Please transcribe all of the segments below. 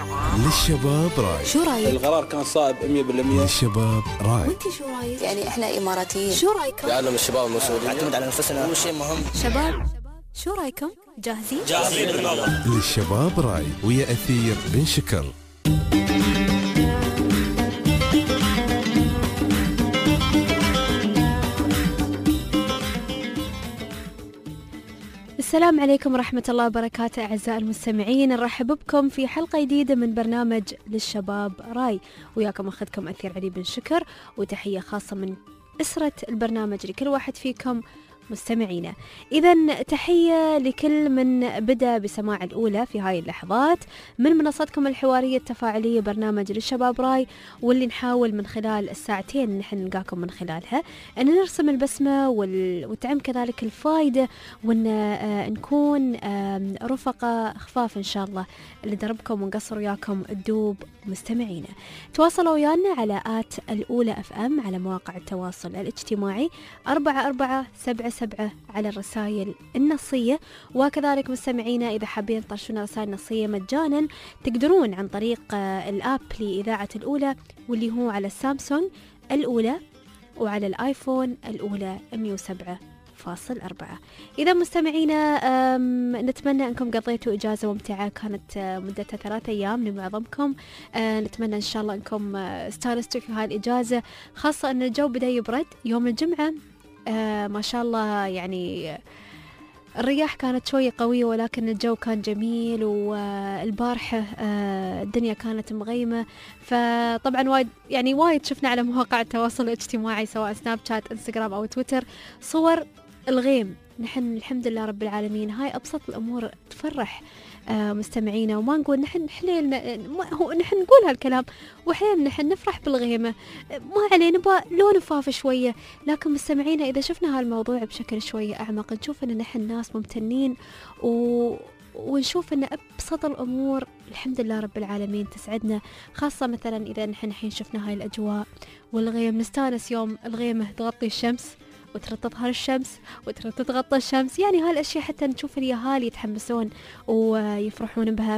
للشباب راي. شو رايك؟ القرار كان صائب 100%. للشباب راي. وانت شو رايك؟ يعني احنا اماراتيين. شو رايكم؟ يعلم الشباب المسؤولين، نعتمد على نفسنا، هو شيء مهم. شباب شو رايكم؟ جاهزين بالموضوع. للشباب راي ويا أثير بن شكر. السلام عليكم ورحمة الله وبركاته أعزائي المستمعين، نرحب بكم في حلقة جديدة من برنامج للشباب راي، وياكم أخذكم أثير علي بن شكر، وتحية خاصة من أسرة البرنامج لكل واحد فيكم مستمعينا. إذن تحية لكل من بدأ بسماع الأولى في هاي اللحظات من منصتكم الحوارية التفاعلية برنامج للشباب راي، واللي نحاول من خلال الساعتين اللي نحن نلقاكم من خلالها أن نرسم البسمة وتعم كذلك الفائدة، وأن نكون رفقة خفاف إن شاء الله اللي دربكم ونقصر وياكم الدوب مستمعينا. تواصلوا ويانا على الأولى FM على مواقع التواصل الاجتماعي 4477 على الرسائل النصية، وكذلك مستمعينا إذا حابين ترشون رسائل نصية مجانا تقدرون عن طريق الآب لإذاعة الأولى، واللي هو على السامسونج الأولى وعلى الآيفون الأولى 107.4. إذا مستمعينا نتمنى أنكم قضيتوا إجازة ممتعة كانت مدتها 3 أيام لمعظمكم. نتمنى إن شاء الله أنكم استانستوا في هاي الإجازة، خاصة أن الجو بدأ يبرد يوم الجمعة. ما شاء الله يعني الرياح كانت شوية قوية، ولكن الجو كان جميل، والبارحة الدنيا كانت مغيمة. فطبعا وايد شفنا على مواقع التواصل الاجتماعي سواء سناب شات انستغرام أو تويتر صور الغيم. نحن الحمد لله رب العالمين هاي أبسط الأمور تفرح مستمعينا، وما نقول نحن نحن نقول هالكلام وحين نحن نفرح بالغيمة، ما علينا لون فاف شوية، لكن مستمعينا إذا شفنا هالموضوع بشكل شوية أعمق نشوف أن نحن ناس ممتنين ونشوف أن أبسط الأمور الحمد لله رب العالمين تسعدنا، خاصة مثلا إذا نحن الحين شفنا هاي الأجواء والغيم نستانس يوم الغيمة تغطي الشمس وترد تظهر الشمس وترد تتغطى الشمس، يعني هالأشياء حتى نشوف اليهال يتحمسون ويفرحون بها.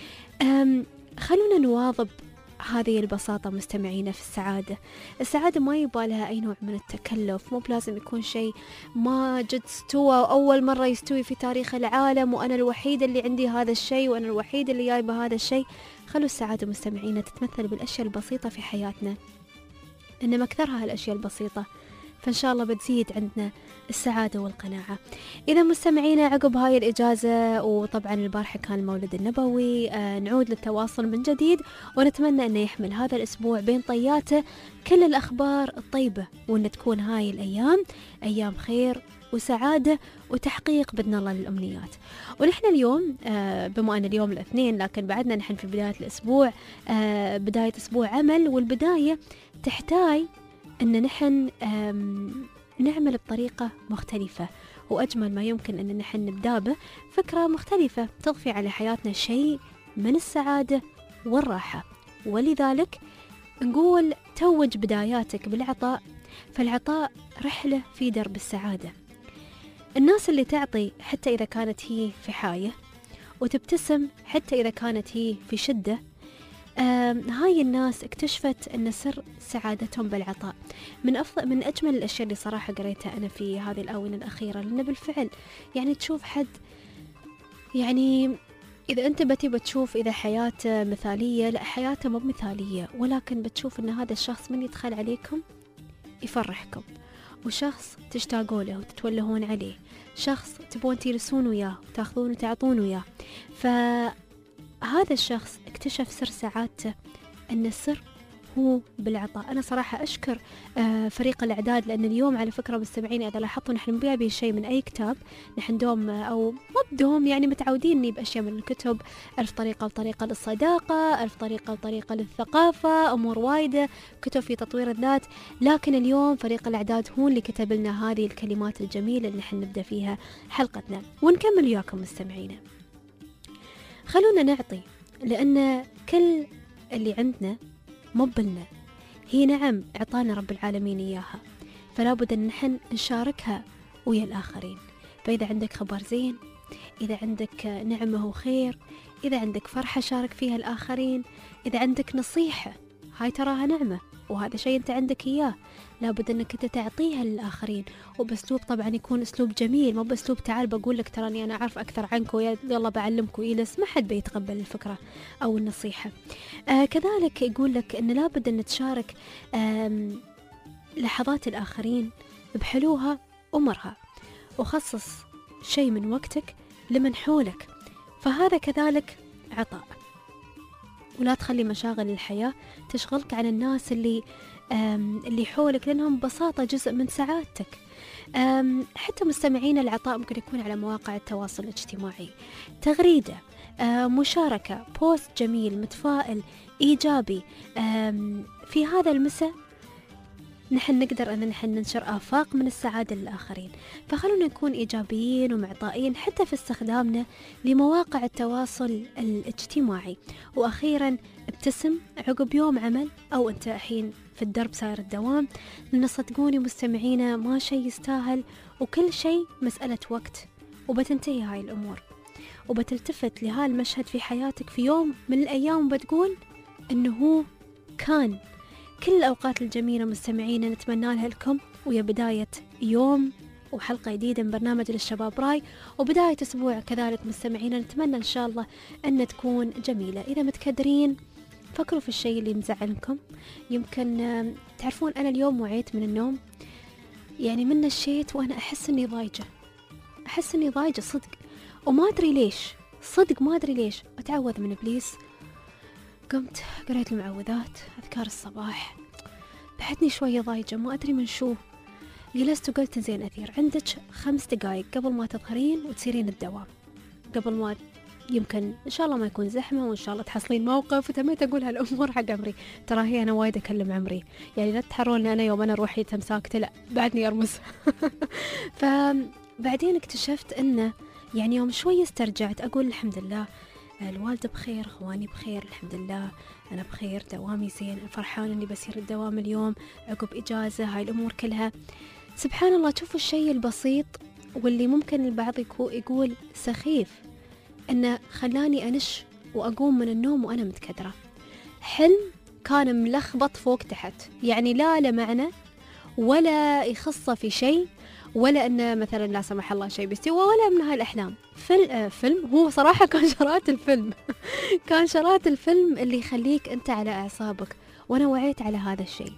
خلونا نواظب هذه البساطة مستمعينا في السعادة ما يبالها أي نوع من التكلف، مو بلازم يكون شيء ما جد استوى أول مرة يستوي في تاريخ العالم وأنا الوحيدة اللي عندي هذا الشيء وأنا الوحيدة اللي جايبة هذا الشيء. خلوا السعادة مستمعينا تتمثل بالأشياء البسيطة في حياتنا، إنما أكثرها الأشياء البسيطة فإن شاء الله بتزيد عندنا السعادة والقناعة. إذا مستمعينا عقب هاي الإجازة وطبعا البارحة كان المولد النبوي، نعود للتواصل من جديد، ونتمنى أن يحمل هذا الأسبوع بين طياته كل الأخبار الطيبة، وأن تكون هاي الأيام أيام خير وسعادة وتحقيق بإذن الله للأمنيات. ونحن اليوم بما أن اليوم الاثنين لكن بعدنا نحن في بداية الأسبوع، بداية أسبوع عمل، والبداية تحتاج أن نحن نعمل بطريقة مختلفة، وأجمل ما يمكن أن نحن نبدأ به فكرة مختلفة تضفي على حياتنا شيء من السعادة والراحة. ولذلك نقول توج بداياتك بالعطاء، فالعطاء رحلة في درب السعادة. الناس اللي تعطي حتى إذا كانت هي في حاجة، وتبتسم حتى إذا كانت هي في شدة، هاي الناس اكتشفت أن سر سعادتهم بالعطاء. من أجمل الأشياء اللي صراحة قريتها أنا في هذه الآونة الأخيرة، لأن بالفعل يعني تشوف حد، يعني إذا أنت بتشوف إذا حياته مثالية، لا حياته مو مثالية، ولكن بتشوف أن هذا الشخص من يدخل عليكم يفرحكم، وشخص تشتاقوا له وتتولهون عليه، شخص تبون تجلسون وياه وتاخذون وتعطون وياه. هذا الشخص اكتشف سر سعادته، أن السر هو بالعطاء. أنا صراحة أشكر فريق الإعداد، لأن اليوم على فكرة مستمعين إذا لاحظتوا نحن مو جايبين شيء من أي كتاب، نحن دوم أو مو بدوم يعني متعودين نجيب أشياء من الكتب، 1000 طريقة وطريقة للصداقة، 1000 طريقة وطريقة للثقافة، أمور وايدة، كتب في تطوير الذات، لكن اليوم فريق الإعداد هو اللي كتب لنا هذه الكلمات الجميلة اللي نحن نبدأ فيها حلقتنا، ونكمل وياكم مستمعينا. خلونا نعطي، لأن كل اللي عندنا مبلنا، هي نعم اعطانا رب العالمين إياها، فلا بد أن نحن نشاركها ويا الآخرين. فإذا عندك خبر زين إذا عندك نعمة وخير، إذا عندك فرحة شارك فيها الآخرين، إذا عندك نصيحة، هاي تراها نعمة وهذا شيء أنت عندك إياه، لابد أنك أنت تعطيها للآخرين، وبأسلوب طبعا يكون أسلوب جميل، مو بأسلوب تعال بقول لك تراني أنا أعرف أكثر عنك ويلا بعلمك ويلس، ما حد بيتقبل الفكرة أو النصيحة. كذلك يقول لك أن لابد أن تشارك لحظات الآخرين بحلوها ومرها، وخصص شيء من وقتك لمن حولك، فهذا كذلك عطاء. ولا تخلي مشاغل الحياة تشغلك عن الناس اللي حولك، لأنهم ببساطة جزء من سعادتك. حتى مستمعين، العطاء ممكن يكون على مواقع التواصل الاجتماعي، تغريدة، مشاركة، بوست جميل متفائل إيجابي. في هذا المساء نحن نقدر أن نحن ننشر آفاق من السعادة للآخرين، فخلونا نكون إيجابيين ومعطائين حتى في استخدامنا لمواقع التواصل الاجتماعي. وأخيرا ابتسم عقب يوم عمل أو أنت الحين في الدرب ساير الدوام، لأن صدقوني مستمعينا ما شيء يستاهل، وكل شيء مسألة وقت وبتنتهي هاي الأمور، وبتلتفت لهذا المشهد في حياتك في يوم من الأيام وبتقول إنه هو كان. كل الأوقات الجميلة مستمعينا نتمنى لها لكم، ويا بداية يوم وحلقة جديدة من برنامج للشباب راي، وبداية أسبوع كذلك مستمعينا نتمنى إن شاء الله أن تكون جميلة. إذا متكدرين فكروا في الشيء اللي مزعلكم. يمكن تعرفون أنا اليوم وعيت من النوم، يعني من الشيت وأنا أحس إني ضايجة صدق، وما أدري ليش، صدق ما أدري ليش. أتعوذ من إبليس، قمت قريت المعوذات، أذكار الصباح، بحتني شوية ضايجة ما أدري من شو. جلست وقلت زين أثير عندك 5 دقايق قبل ما تظهرين وتسيرين الدوام، قبل ما يمكن إن شاء الله ما يكون زحمة، وإن شاء الله تحصلين موقف. وتميت أقول هالأمور حق عمري، ترى هي أنا وايد أكلم عمري، يعني لا تحرون أنا يوم أنا روحي ساكتة، لا بعدني أرمس. فبعدين اكتشفت إنه يعني يوم شوي استرجعت أقول الحمد لله الوالدة بخير، اخواني بخير، الحمد لله انا بخير، دوامي زين، فرحان اني بسير الدوام اليوم عقب اجازة، هاي الامور كلها. سبحان الله، شوفوا الشيء البسيط واللي ممكن البعض يقول سخيف، انه خلاني انش واقوم من النوم وانا متكدرة. حلم كان ملخبط فوق تحت، يعني لا معنى ولا يخصه في شيء، ولا أنه مثلا لا سمح الله شيء بيستوى، ولا من هاي الأحلام. فيلم هو صراحة كان شرات الفيلم كان شرات الفيلم اللي يخليك أنت على أعصابك، وأنا وعيت على هذا الشيء.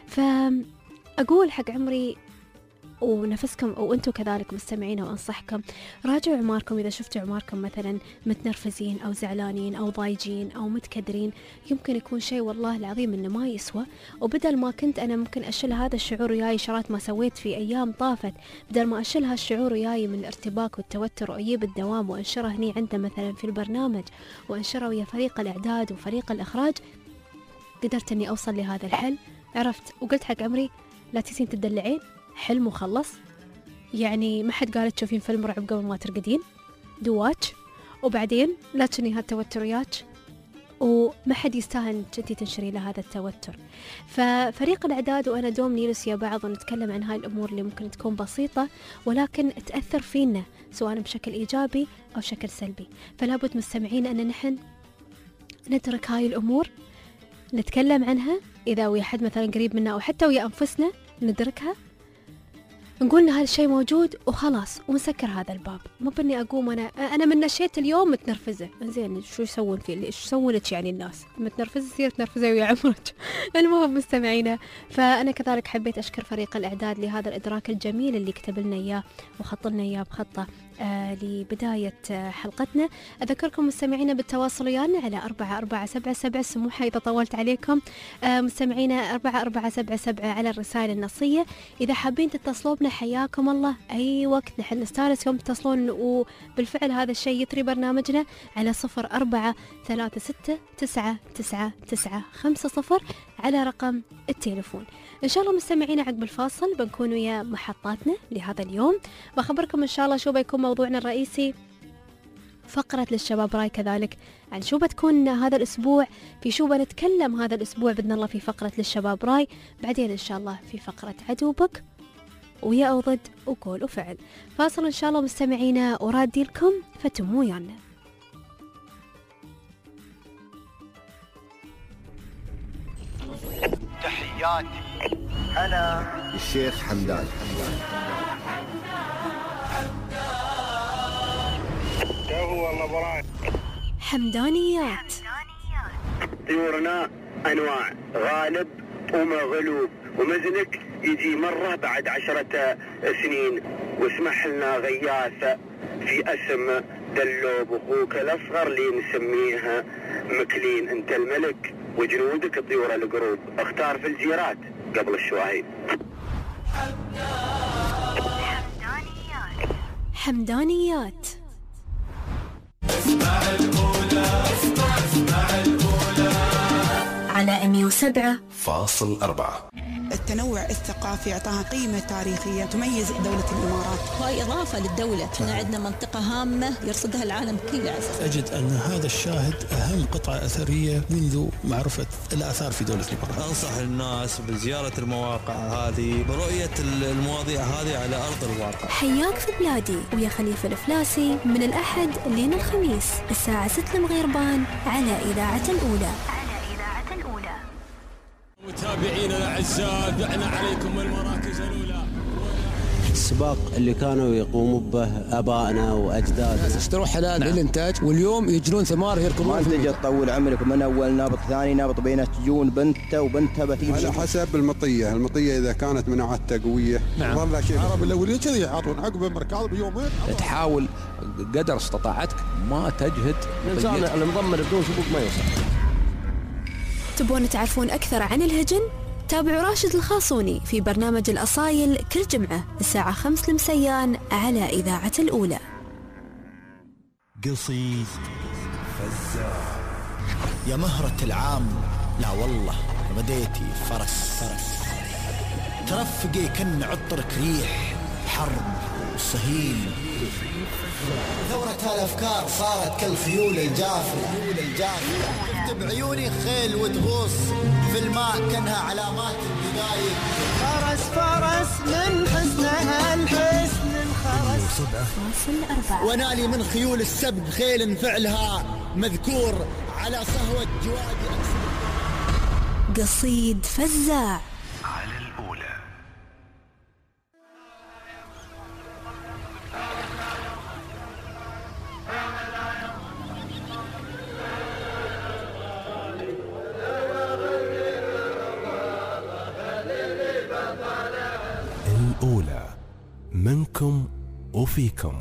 فأقول حق عمري ونفسكم وأنتم كذلك مستمعين، وأنصحكم راجعوا عماركم. إذا شفتوا عماركم مثلا متنرفزين أو زعلانين أو ضايجين أو متكدرين، يمكن يكون شيء والله العظيم إنه ما يسوى، وبدل ما كنت أنا ممكن أشيل هذا الشعور وياي شرات ما سويت في أيام طافت، بدل ما أشيل هالشعور وياي من الارتباك والتوتر وأجيب الدوام وأنشره هني عنده مثلا في البرنامج، وأنشره ويا فريق الإعداد وفريق الإخراج، قدرت إني أوصل لهذا الحل. عرفت وقلت حق عمري لا تسين تدلعين، حلم وخلص، يعني ما حد قال تشوفين فيلم رعب قبل ما ترقدين، دواتش، وبعدين لا تشني هالتوتريات، وما حد يستاهل انتي تنشري له هذا التوتر. ففريق الاعداد وانا دوم نجلس يا بعض ونتكلم عن هاي الامور اللي ممكن تكون بسيطه ولكن تاثر فينا سواء بشكل ايجابي او شكل سلبي. فلا بد مستمعين ان نحن ندرك هاي الامور، نتكلم عنها اذا ويا حد مثلا قريب منا او حتى ويا انفسنا، ندركها، نقول ان هذا الشيء موجود وخلاص ونسكر هذا الباب. مو بني اقوم انا من نشيت اليوم متنرفزه، زين شو يسوون فيه، ايش يسوون لك يعني الناس متنرفزه، تصير تنرفزه ويا عمرك. المهم مستمعينا، فانا كذلك حبيت اشكر فريق الاعداد لهذا الادراك الجميل اللي كتب لنا اياه وخط لنا اياه بخطه لبداية حلقتنا. أذكركم مستمعينا بالتواصل ويانا على 4477، سموحة إذا طولت عليكم، مستمعينا 4477 على الرسائل النصية. إذا حابين تتصلوا بنا حياكم الله أي وقت، نحن نستانس يوم تتصلون، وبالفعل هذا الشيء يطري برنامجنا على 0436999950 على رقم التليفون. إن شاء الله مستمعينا عقب الفاصل بنكون ويا محطاتنا لهذا اليوم، بخبركم إن شاء الله شو بيكون موضوعنا الرئيسي، فقرة للشباب راي كذلك عن شو بتكون هذا الأسبوع، في شو بنتكلم هذا الأسبوع بإذن الله في فقرة للشباب راي، بعدين إن شاء الله في فقرة عدوبك ويا أو ضد وقول وفعل. فاصل إن شاء الله مستمعينا ورادي لكم فتم ويانا. تحياتي أنا الشيخ حمدان. حمدانيات. طيورنا أنواع غالب ومغلوب ومزنك يجي مرة بعد 10 سنين، واسمح لنا غياث في اسم دلوب اخوك الاصغر اللي نسميه مكلين. انت الملك وجنودك الطيور القروب، اختار في الجيرات قبل الشواهين. حمدانيات. اسمع الأولى اسمع الأولى على 107.4. التنوع الثقافي اعطاها قيمة تاريخية تميز دولة الإمارات. هاي إضافة للدولة، احنا عندنا منطقة هامة يرصدها العالم كله. أجد أن هذا الشاهد أهم قطعة أثرية منذ معرفة الآثار في دولة الإمارات. أنصح الناس بزيارة المواقع هذه، برؤية المواضيع هذه على أرض الواقع. حياك في بلادي ويا خليفة الفلاسي من الأحد لين الخميس الساعة 6 المغربان على إذاعة الأولى. متابعينا الأعزاء، دعنا عليكم المراكز الأولى. السباق اللي كانوا يقوموا به آبائنا وأجدادنا، اشتروا حلال للإنتاج واليوم يجرون ثمار يركبون. ما تجي تطول عمرك من أول نابط ثاني نابط بينات تجون بنته وبنتها بتيجي على حسب المطية إذا كانت مناعتها قوية. نعم. والله شيء العرب الأولين كذي يعطون عقب مركاض بيومين. تحاول قدر استطاعتك ما تجهد. الإنسان المضمر بدون سبوق ما يوصل. تبون تعرفون أكثر عن الهجن؟ تابعوا راشد الخاصوني في برنامج الأصايل كل جمعة الساعة 5 المسيان على إذاعة الأولى. قصيد فزاع يا مهرة العام، لا والله بديتي فرس ترفقي كن عطرك ريح حرب وصهيل. ثورة الأفكار صارت كالخيول الجافية، شفت بعيوني خيل وتغوص في الماء كأنها علامات البداية. فرس من حسنها الحسن انخرس. 7.4 ونالي من خيول السبق خيل فعلها مذكور على صهوة جوادي أكسر. قصيد فزاع على الأولى. الأولى منكم وفيكم.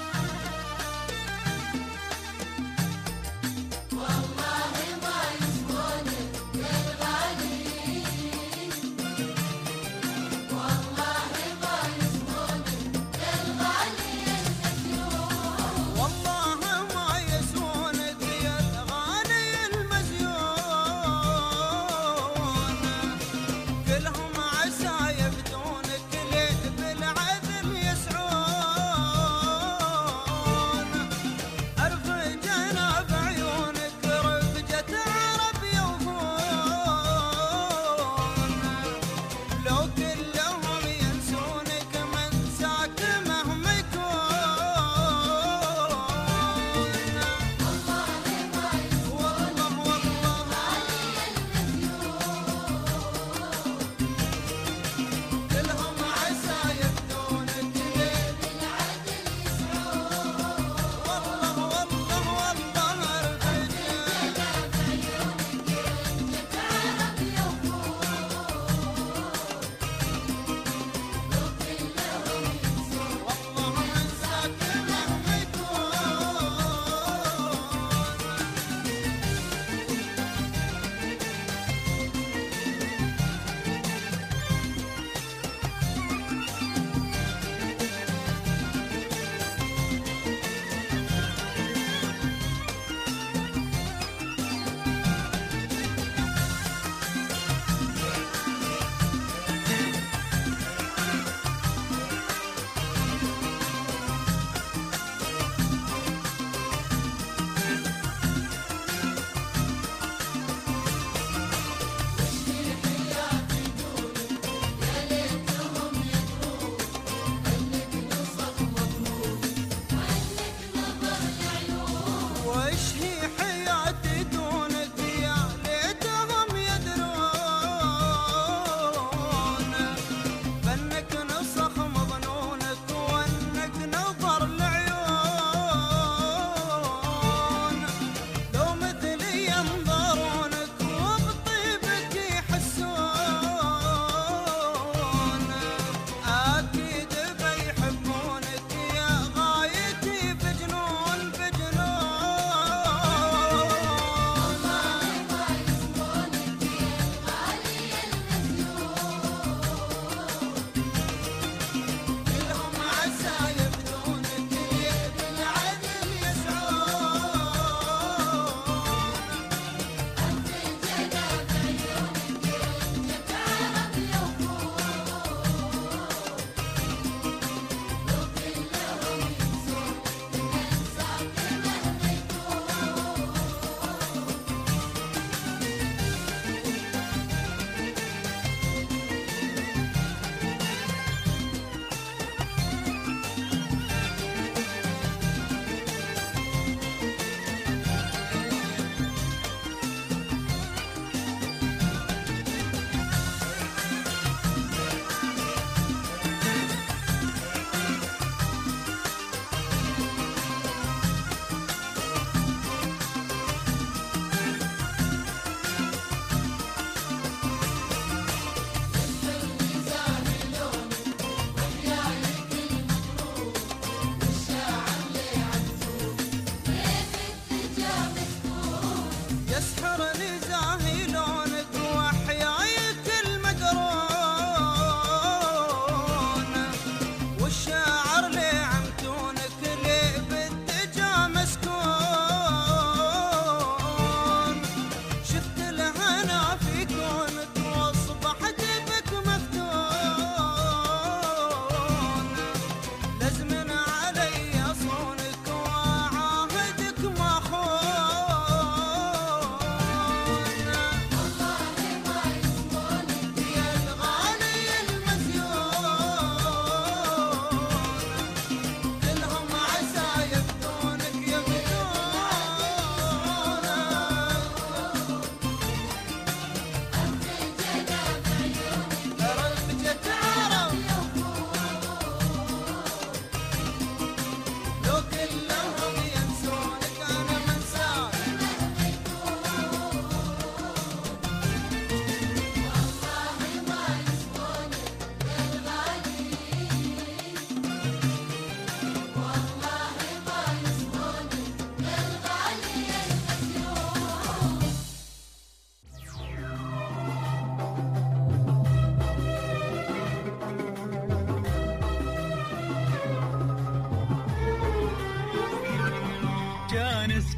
والله ما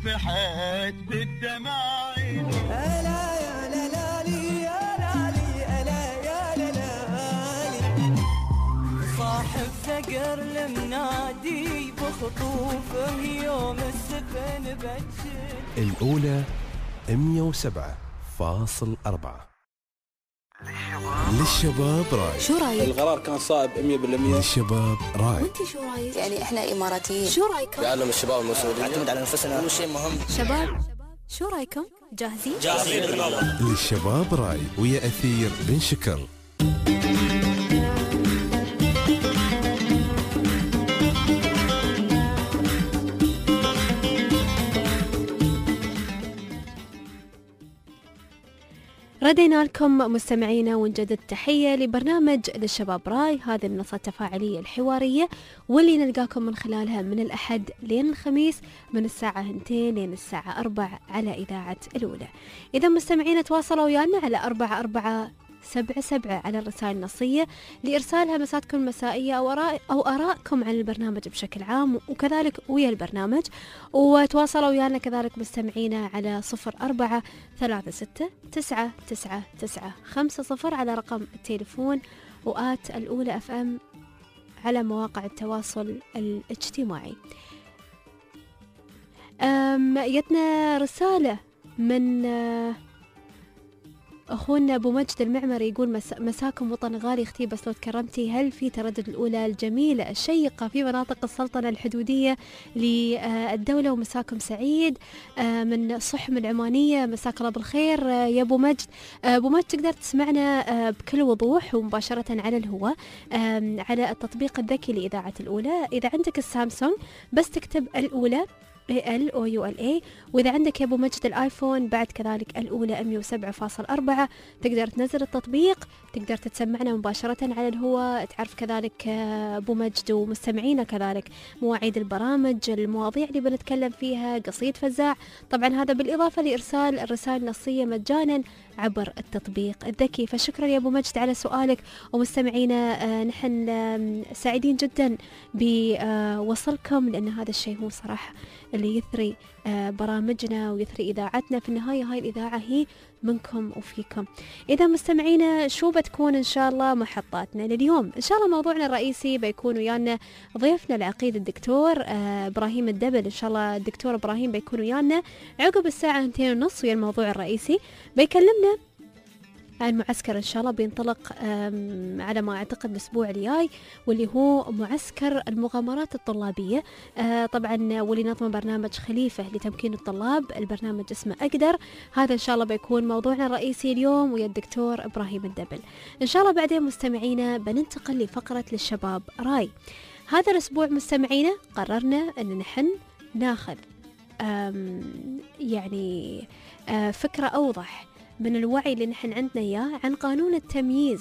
صفحت بالدماعي ألا يا لالي يا لالي ألا يا لالي صاحب ثقر المنادي بخطوفه يوم السفن بجل الأولى 107.4 للشباب راي. شو رايك؟ القرار كان صائب 100%. للشباب راي. وانت شو رايك؟ يعني احنا اماراتيين، شو رايكم؟ يعلم الشباب المسؤولين، نعتمد على نفسنا، كل شيء مهم. شباب شو رايكم؟ جاهزين؟ جاهزين بالموضوع. للشباب راي ويا أثير بن شكر. ردينا لكم مستمعينا ونجدد تحية لبرنامج للشباب راي، هذه المنصة التفاعلية الحوارية واللي نلقاكم من خلالها من الأحد لين الخميس من الساعة 2 لين الساعة 4 على إذاعة الأولى. إذا مستمعينا تواصلوا ويانا على 4477 على الرسائل النصية لإرسالها مساتكم المسائية أو آرائكم عن البرنامج بشكل عام وكذلك ويا البرنامج. وتواصلوا ويانا كذلك مستمعينا على 0436999950 على رقم التليفون وآت الأولى FM على مواقع التواصل الاجتماعي. جتنا رسالة من أخونا أبو مجد المعمري يقول مساكم وطن غالي اختي، بس لو تكرمتي هل في تردد الأولى الجميلة الشيقة في مناطق السلطنة الحدودية للدولة، ومساكم سعيد من صحم العمانية، مساك الله بالخير يا أبو مجد. أبو مجد تقدر تسمعنا بكل وضوح ومباشرة على الهواء على التطبيق الذكي لإذاعة الأولى. إذا عندك السامسونج بس تكتب الأولى ALOULA، وإذا عندك يا أبو مجد الآيفون بعد كذلك الأولى 107.4 تقدر تنزل التطبيق، تقدر تتسمعنا مباشرة على الهواء، تعرف كذلك أبو مجد ومستمعينا كذلك مواعيد البرامج، المواضيع اللي بنتكلم فيها، قصيد فزاع، طبعا هذا بالإضافة لإرسال الرسائل النصية مجانا عبر التطبيق الذكي. فشكرا يا أبو مجد على سؤالك، ومستمعينا نحن سعيدين جدا بوصلكم، لأن هذا الشيء هو صراحة اللي يثري برامجنا ويثري إذاعتنا. في النهاية هاي الإذاعة هي منكم وفيكم. إذا مستمعينا شو بتكون إن شاء الله محطاتنا لليوم؟ إن شاء الله موضوعنا الرئيسي بيكون ويانا ضيفنا العقيد الدكتور إبراهيم الدبل. إن شاء الله الدكتور إبراهيم بيكون ويانا عقب الساعة 2:30 ويا الموضوع الرئيسي بيكلمنا عن معسكر إن شاء الله بينطلق على ما أعتقد الأسبوع الجاي، واللي هو معسكر المغامرات الطلابية طبعا، واللي نظم برنامج خليفة لتمكين الطلاب، البرنامج اسمه أقدر. هذا إن شاء الله بيكون موضوعنا الرئيسي اليوم ويا الدكتور إبراهيم الدبل. إن شاء الله بعدين مستمعينا بننتقل لفقرة للشباب راي. هذا الأسبوع مستمعينا قررنا أن نحن ناخذ يعني فكرة أوضح من الوعي اللي نحن عندنا إياه عن قانون التمييز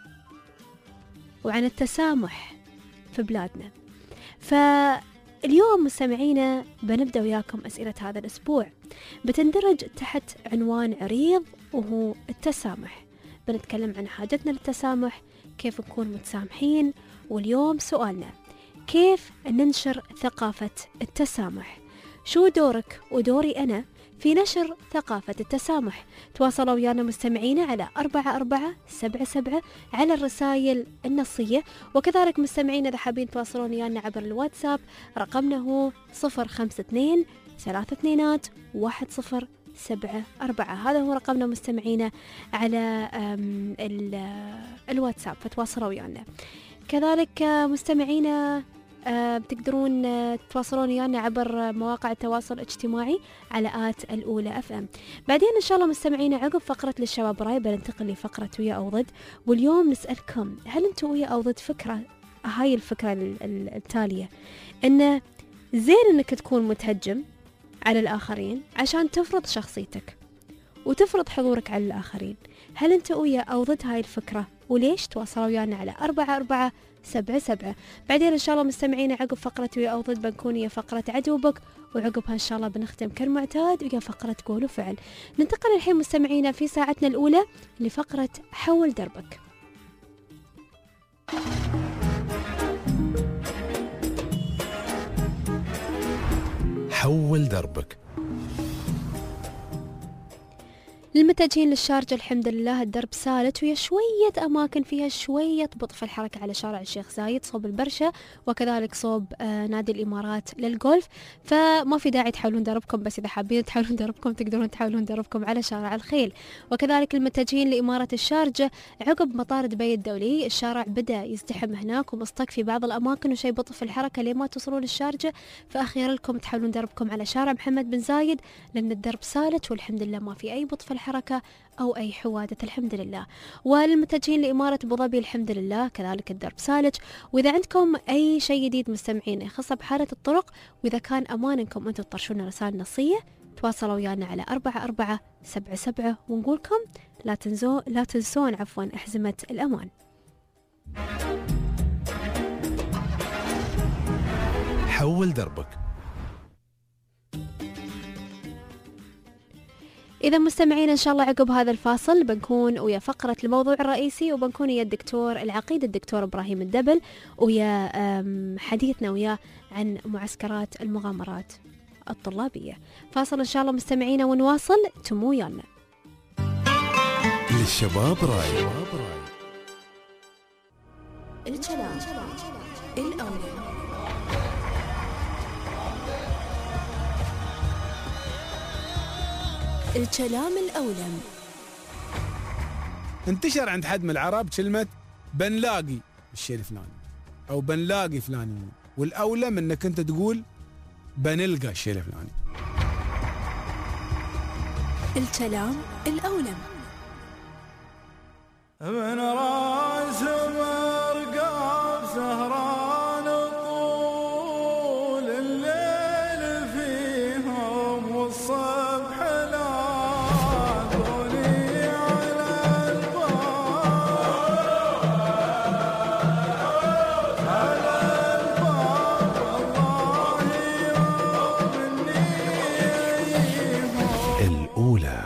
وعن التسامح في بلادنا. فاليوم مستمعينا بنبدأ وياكم أسئلة هذا الأسبوع بتندرج تحت عنوان عريض وهو التسامح. بنتكلم عن حاجتنا للتسامح، كيف نكون متسامحين، واليوم سؤالنا كيف ننشر ثقافة التسامح؟ شو دورك ودوري أنا في نشر ثقافة التسامح؟ تواصلوا ويانا مستمعينا على 4477 على الرسائل النصية، وكذلك مستمعينا إذا حابين تواصلون ويانا عبر الواتساب رقمنا هو 052 321 1074. هذا هو رقمنا مستمعينا على الواتساب، فتواصلوا ويانا. كذلك مستمعينا بتقدرون تتواصلون ويانا عبر مواقع التواصل الاجتماعي على آت الأولى FM. بعدين إن شاء الله مستمعينا عقب فقرة للشباب راي بننتقل لفقرة ويا أو ضد، واليوم نسألكم هل أنتوا ويا أو ضد فكرة، هاي الفكرة التالية، إنه زين إنك تكون متهجم على الآخرين عشان تفرض شخصيتك وتفرض حضورك على الآخرين. هل أنت ويا أو ضد هاي الفكرة وليش؟ تواصلوا ويانا على 4477. بعدين إن شاء الله مستمعين عقب فقرة ويا أو ضد بنكون ويا فقرة عجوبك، وعقبها إن شاء الله بنختم كالمعتاد ويا فقرة قول وفعل. ننتقل الحين مستمعينا في ساعتنا الأولى لفقرة حول دربك. حول دربك للمتجهين للشارجة الحمد لله الدرب سالت، ويا شوية أماكن فيها شوية بطء في الحركة على شارع الشيخ زايد صوب البرشة، وكذلك صوب نادي الإمارات للجولف. فما في داعي تحاولون دربكم، بس إذا حابين تحاولون دربكم تقدرون تحاولون دربكم على شارع الخيل. وكذلك المتجهين لإمارة الشارجة عقب مطار دبي الدولي الشارع بدأ يزدحم هناك ومصطك في بعض الأماكن وشي بطء في الحركة لما توصلون للشارجة، فأخيرا لكم تحاولون دربكم على شارع محمد بن زايد لأن الدرب سالت والحمد لله ما في أي بطء في الحركة أو أي حوادث الحمد لله. والمتجهين لإمارة أبو ظبي الحمد لله كذلك الدرب سالج. وإذا عندكم أي شيء جديد مستمعين يخص بحالة الطرق، وإذا كان أمان إنكم أنتم تطرشون رسائل نصية، تواصلوا ويانا على 4477 ونقولكم لا تنسون أحزمة الأمان. حول دربك. إذا مستمعين إن شاء الله عقب هذا الفاصل بنكون ويا فقرة الموضوع الرئيسي، وبنكون ويا الدكتور العقيد الدكتور إبراهيم الدبل ويا حديثنا وياه عن معسكرات المغامرات الطلابية. فاصل إن شاء الله مستمعين ونواصل، تمو يانا. للشباب راي. الكلام الأولى. الكلام الأولم. انتشر عند حد من العرب كلمة بنلاقي الشيء الفلاني أو بنلاقي فلاني، والأولم أنك أنت تقول بنلقى الشيء الفلاني. الكلام الأولم. من راس مرقاب سهران طول الليل فيهم والصبح لاقوني على الباب الله يوم الأولى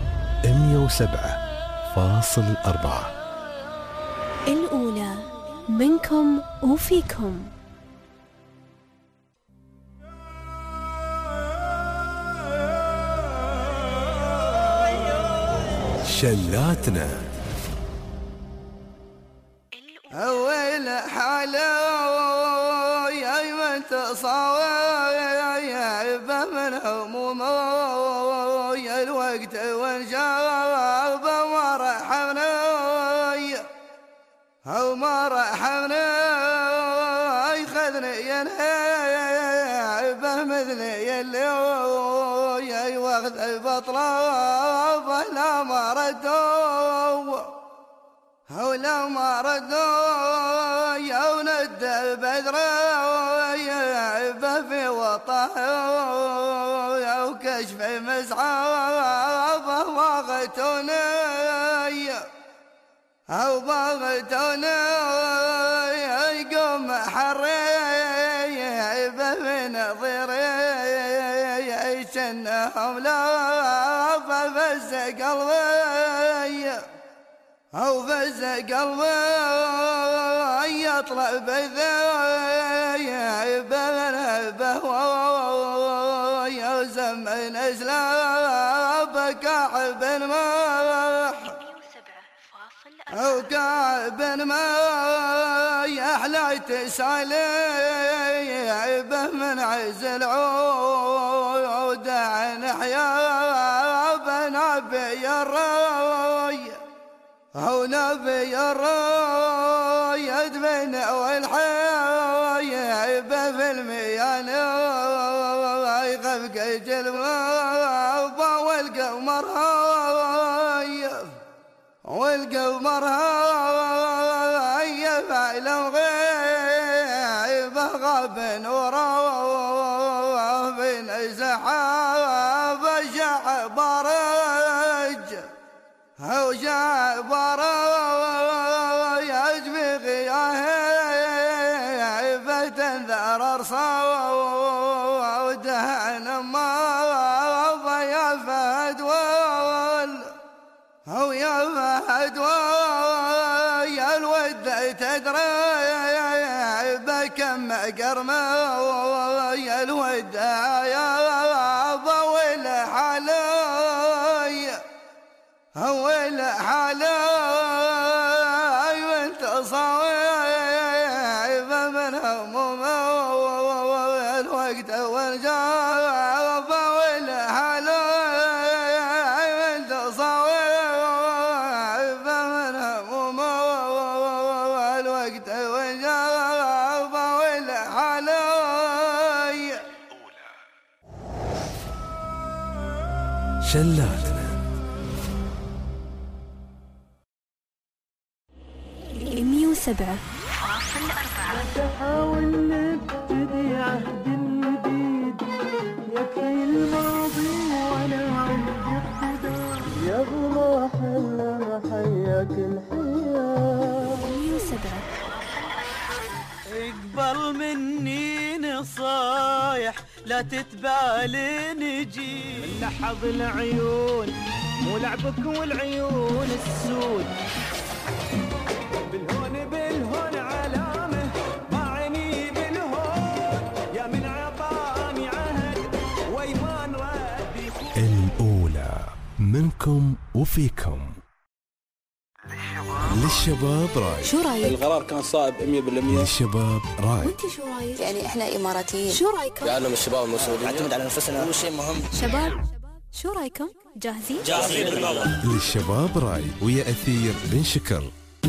107.4. الأولى منكم وفيكم. شلاتنا. أول حالو يا من تصاوب من همومه يا الوقت والجواب ما رحمني أو ما رحمني خذني ينهيبه مثلي اللي واخذ بطلب لا ما ردوا أو لا ما ردوا يوند بدر في وطه أو كشف مزعابه باغتوني أو باغتوني يقوم حريبه من ضيري شنهم لا ففز قلبي أو فز قلبي يطلب ذيب من بهوى يوزم من أسلاب كعب مح أو كعب ما يحلى تساليبه من عز العود عن حياب نبي الرأي أو نبي الرأي يدفن والحيبة في الميان يخفق جلبه والقمر والقمر يفعل غيبه غاب نوره بين سحاب شعب رج أو شعب رج بغياه تنذر صوته ما يا فهد أو يا فهد يا الود تدري بكم قرمه يا الود يا ضوي شلاتنا. 107. تحاول نبتدي عهد جديد، يكفي الماضي وانا عندي اقتدار، يلا حلا حياك الحياة. 107. اقبل مني نصايح، لا تتبالي نجي من لحظ العيون، مو لعبك والعيون السود، بالهون علامه معني بالهون، يا من عطاني عهد ويمان ردي الأولى منكم وفيكم. للشباب راي. شو رايك؟ القرار كان صائب 100%. للشباب راي. وانت شو رايك؟ يعني احنا اماراتيين، شو رايكم؟ يعلم الشباب المسؤولين، نعتمد على نفسنا، هو شيء مهم. شباب شو رايكم؟ جاهزين؟ جاهزين بالبابا. للشباب راي ويا أثير بن شكر.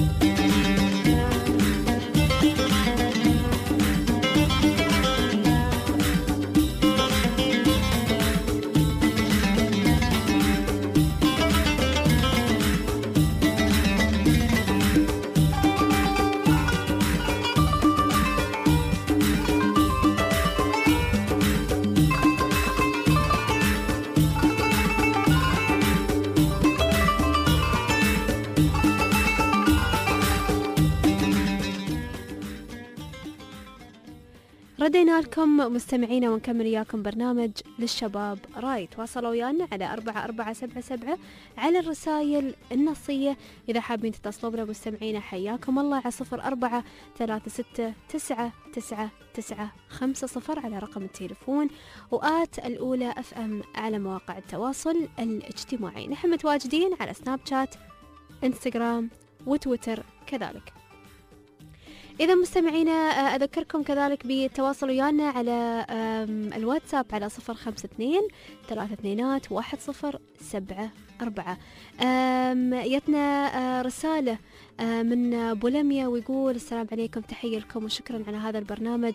ردينا لكم مستمعينا ونكمل وياكم برنامج للشباب راي. تواصلوا ويانا على 4477 على الرسائل النصية. إذا حابين تتصلوا بنا مستمعينا حياكم الله على 0436999950 على رقم التليفون، وآت الأولى FM على مواقع التواصل الاجتماعي. نحن متواجدين على سناب شات، انستغرام وتويتر كذلك. إذا مستمعينا أذكركم كذلك بالتواصل ويانا على الواتساب على 052-321-1074. يتنا رسالة من بولميا ويقول السلام عليكم، تحية لكم وشكرا على هذا البرنامج،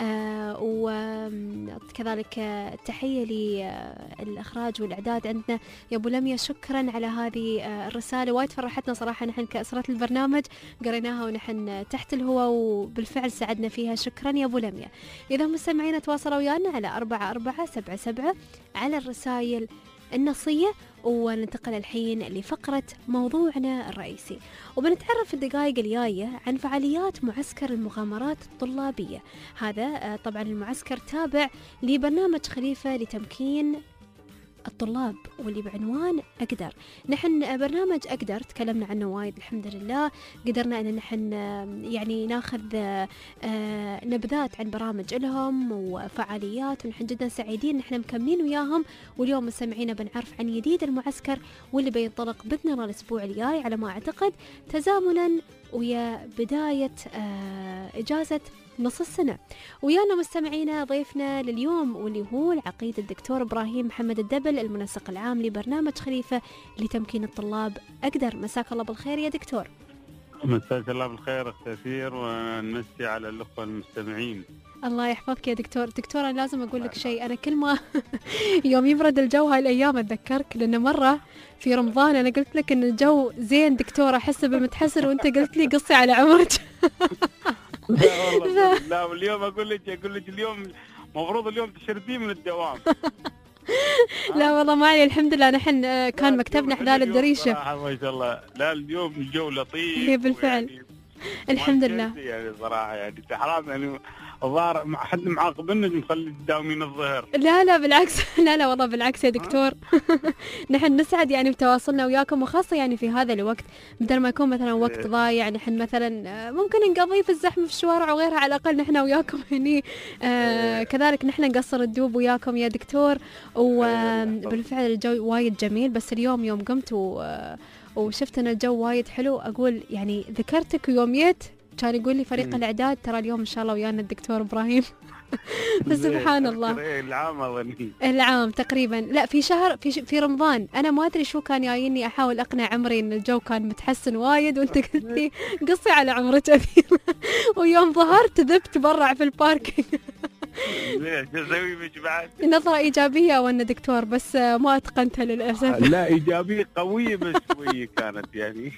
وكذلك تحية للإخراج والإعداد عندنا يا بولميا. شكرا على هذه الرسالة، وايد فرحتنا صراحة نحن كأسرة البرنامج، قريناها ونحن تحت الهواء وبالفعل سعدنا فيها. شكرا يا بولميا. إذا مستمعينا تواصلوا ويانا على 4477 على الرسائل النصية. وننتقل الحين لفقرة موضوعنا الرئيسي، وبنتعرف في الدقائق الجاية عن فعاليات معسكر المغامرات الطلابية. هذا طبعا المعسكر تابع لبرنامج خليفة لتمكين الطلاب واللي بعنوان أقدر. نحن برنامج أقدر تكلمنا عنه وايد الحمد لله، قدرنا أن نحن يعني ناخذ نبذات عن برامج لهم وفعاليات، ونحن جدا سعيدين نحن مكملين وياهم. واليوم مستمعينا بنعرف عن جديد المعسكر واللي بينطلق بإذن الله الأسبوع الجاي على ما أعتقد، تزامنا ويا بداية إجازة نص السنة. ويانا مستمعينا ضيفنا لليوم واللي هو العقيد الدكتور إبراهيم محمد الدبل، المنسق العام لبرنامج خليفة لتمكين الطلاب أقدر. مساك الله بالخير يا دكتور. مساك الله بالخير أختي أثير، ونمسي على الأخوة المستمعين. الله يحفظك يا دكتور. دكتور أنا لازم أقول لك شيء، أنا كل ما يوم يبرد الجو هاي الأيام أتذكرك، لأن مرة في رمضان أنا قلت لك إن الجو زين دكتور أحس بمتحسر، وأنت قلت لي قصي على عمرك. لا والله لا، واليوم أقول لك اليوم مفروض اليوم تشردين من الدوام. لا والله ما علي، الحمد لله نحن كان مكتبنا حلال الدريشة ما شاء الله. لا اليوم الجو لطيف. هي بالفعل يعني الحمد لله. يعني صراحة يعني حرام يعني الظاهر مع حد معاقبنا مخلي تداومين الظهر. لا بالعكس، لا والله بالعكس يا دكتور. نحن نسعد يعني بتواصلنا وياكم، وخاصة يعني في هذا الوقت بدل ما يكون مثلا وقت ضايع نحن مثلا ممكن نقضيه في الزحمة في الشوارع وغيرها، على الأقل نحن وياكم هني كذلك نحن نقصر الدوب وياكم يا دكتور. وبالفعل الجو وايد جميل، بس اليوم يوم قمت وشفت ان الجو وايد حلو، اقول يعني ذكرتك يوم جيت كان يقول لي فريق الإعداد ترى اليوم إن شاء الله ويانا الدكتور إبراهيم. فسبحان الله. العام أظني العام تقريبا، لا في شهر في رمضان، أنا ما أدري شو كان جايني أحاول أقنع عمري إن الجو كان متحسن وايد، وأنت قلت لي قصي على عمرك أثير. ويوم ظهرت ذبت برع في الباركينج. شو اسوي بك بعد؟ نظرة إيجابية وأنا دكتور بس ما أتقنتها للأسف. لا ايجابيه قويه بس شويه كانت يعني.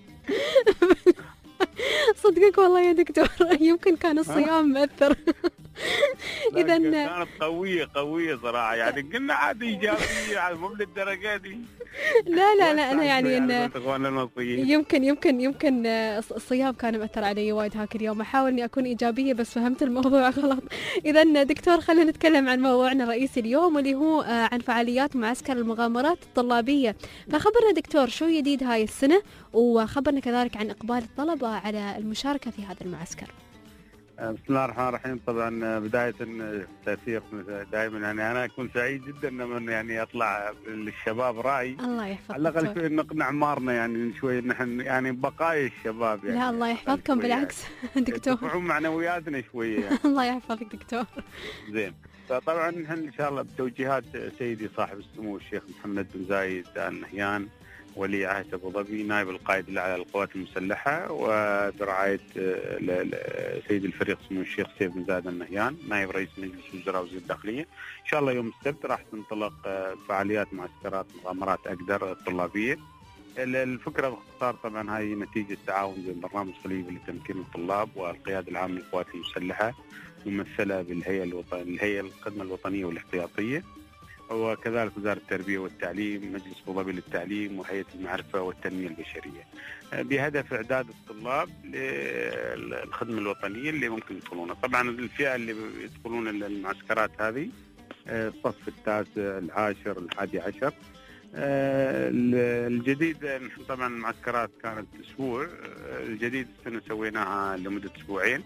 صدقك والله يا دكتور يمكن كان الصيام مأثر. إذا كانت قوية صراحة يعني قلنا عاد إيجابية مو للدرجة دي. لا أنا يعني إن يمكن الصيام كان مأثر علي وايد هاك اليوم. أحاول إني أكون إيجابية بس فهمت الموضوع غلط. إذا دكتور خلينا نتكلم عن موضوعنا الرئيسي اليوم واللي هو عن فعاليات معسكر المغامرات الطلابية. فخبرنا دكتور شو جديد هاي السنة، وخبرنا كذلك عن إقبال الطلبة على المشاركة في هذا المعسكر. بسم الله الرحمن الرحيم. طبعا بداية تأثير دائما يعني أنا أكون سعيد جدا لما يعني أطلع للشباب راي. الله يحفظك. على الأقل شوي نقنع أعمارنا يعني شوي نحن يعني بقايا الشباب يعني. لا الله يحفظكم بالعكس دكتور. ترفعون معنوياتنا شوية يعني. الله يحفظك دكتور. زين. فطبعا نحن إن شاء الله بتوجيهات سيدي صاحب السمو الشيخ محمد بن زايد آل نهيان ولي عهد أبو ظبي نائب القائد الأعلى للقوات المسلحة، وبرعاية سيد الفريق سمو الشيخ سيف بن زايد آل نهيان نائب رئيس مجلس الوزراء وزير الداخلية. إن شاء الله يوم السبت راح تنطلق فعاليات معسكرات مغامرات أقدر الطلابية. الفكرة باختصار طبعا هاي نتيجة تعاون بين برنامج صليبي لتمكين الطلاب والقيادة العامة للقوات المسلحة ممثلة بالهيئة الخدمة الوطنية والاحتياطية، وكذلك وزارة التربية والتعليم، مجلس أبو ظبي للتعليم، وهيئة المعرفة والتنمية البشرية، بهدف إعداد الطلاب للخدمة الوطنية اللي ممكن يدخلونها. طبعا الفئة اللي يدخلون المعسكرات هذه الصف التاسع العاشر الحادي عشر. الجديد نحن طبعا المعسكرات كانت أسبوع، الجديد السنة سويناها لمدة أسبوعين.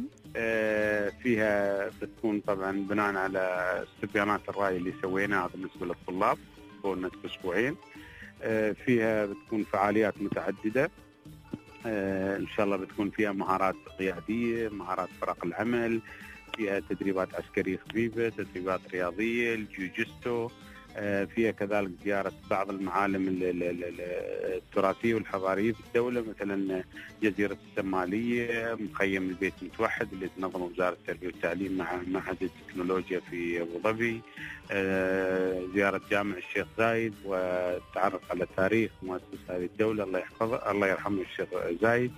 فيها بتكون طبعا بناء على استبيانات الرأي اللي سويناها بالنسبة للطلاب كونت أسبوعين. فيها بتكون فعاليات متعددة إن شاء الله، بتكون فيها مهارات قيادية، مهارات فرق العمل، فيها تدريبات عسكرية خفيفة، تدريبات رياضية، الجوجستو، فيها كذلك زيارة بعض المعالم التراثية والحضارية في الدولة، مثلا جزيرة السمالية، مخيم البيت المتوحد اللي تنظمه وزارة التربية والتعليم مع معهد التكنولوجيا في أبو ظبي، زيارة جامع الشيخ زايد والتعرف على تاريخ مؤسس هذه الدولة الله يحفظه الله يرحمه الشيخ زايد.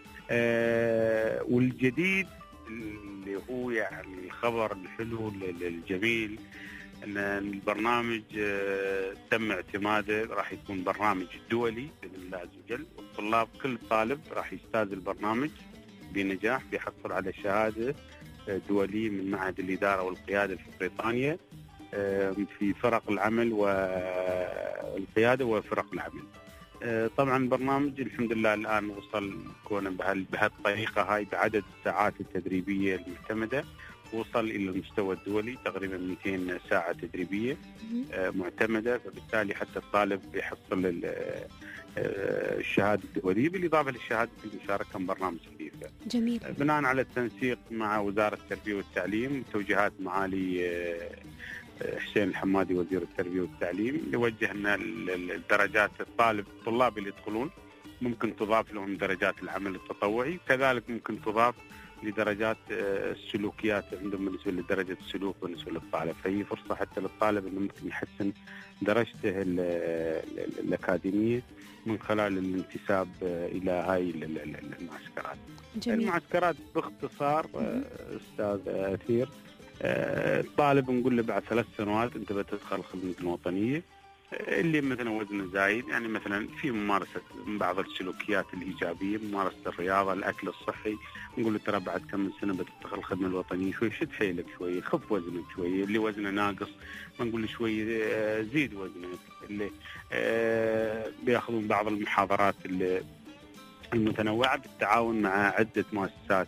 والجديد اللي هو يعني الخبر الحلو الجميل أن البرنامج تم اعتماده، راح يكون برنامج دولي بإذن الله عز وجل، والطلاب كل طالب راح يجتاز البرنامج بنجاح بيحصل على شهادة دولية من معهد الإدارة والقيادة في بريطانيا في فرق العمل والقيادة وفرق العمل. طبعا البرنامج الحمد لله الآن وصل كونه بهالطريقة هاي بعدد الساعات التدريبية المعتمدة وصل إلى المستوى الدولي تقريبا 200 ساعة تدريبية معتمدة، فبالتالي حتى الطالب يحصل الشهادة الدولية بالإضافة للشهادة المشاركة من برنامج خليفة. جميل. بناء على التنسيق مع وزارة التربية والتعليم توجيهات معالي حسين الحمادي وزير التربية والتعليم اللي وجهنا الدرجات الطلاب اللي يدخلون ممكن تضاف لهم درجات العمل التطوعي، كذلك ممكن تضاف لدرجات السلوكيات عندهم بالنسبة لدرجة السلوك بالنسبة للطالب، فهي فرصة حتى للطالب أنه ممكن يحسن درجته الأكاديمية من خلال الانتساب إلى هاي المعسكرات. جميل. المعسكرات باختصار أستاذ أثير، الطالب نقول له بعد 3 سنوات أنت بتدخل الخدمة الوطنية، اللي مثلا وزنه زايد يعني مثلا في ممارسة بعض السلوكيات الإيجابية، ممارسة الرياضة، الأكل الصحي، نقول له ترى بعد كم سنة بتدخل الخدمة الوطنية شوي شد حيلك شوي، خف وزنك شوي، اللي وزنه ناقص ما نقول له شوي زيد وزنك، اللي بياخذون بعض المحاضرات المتنوعة بالتعاون مع عدة مؤسسات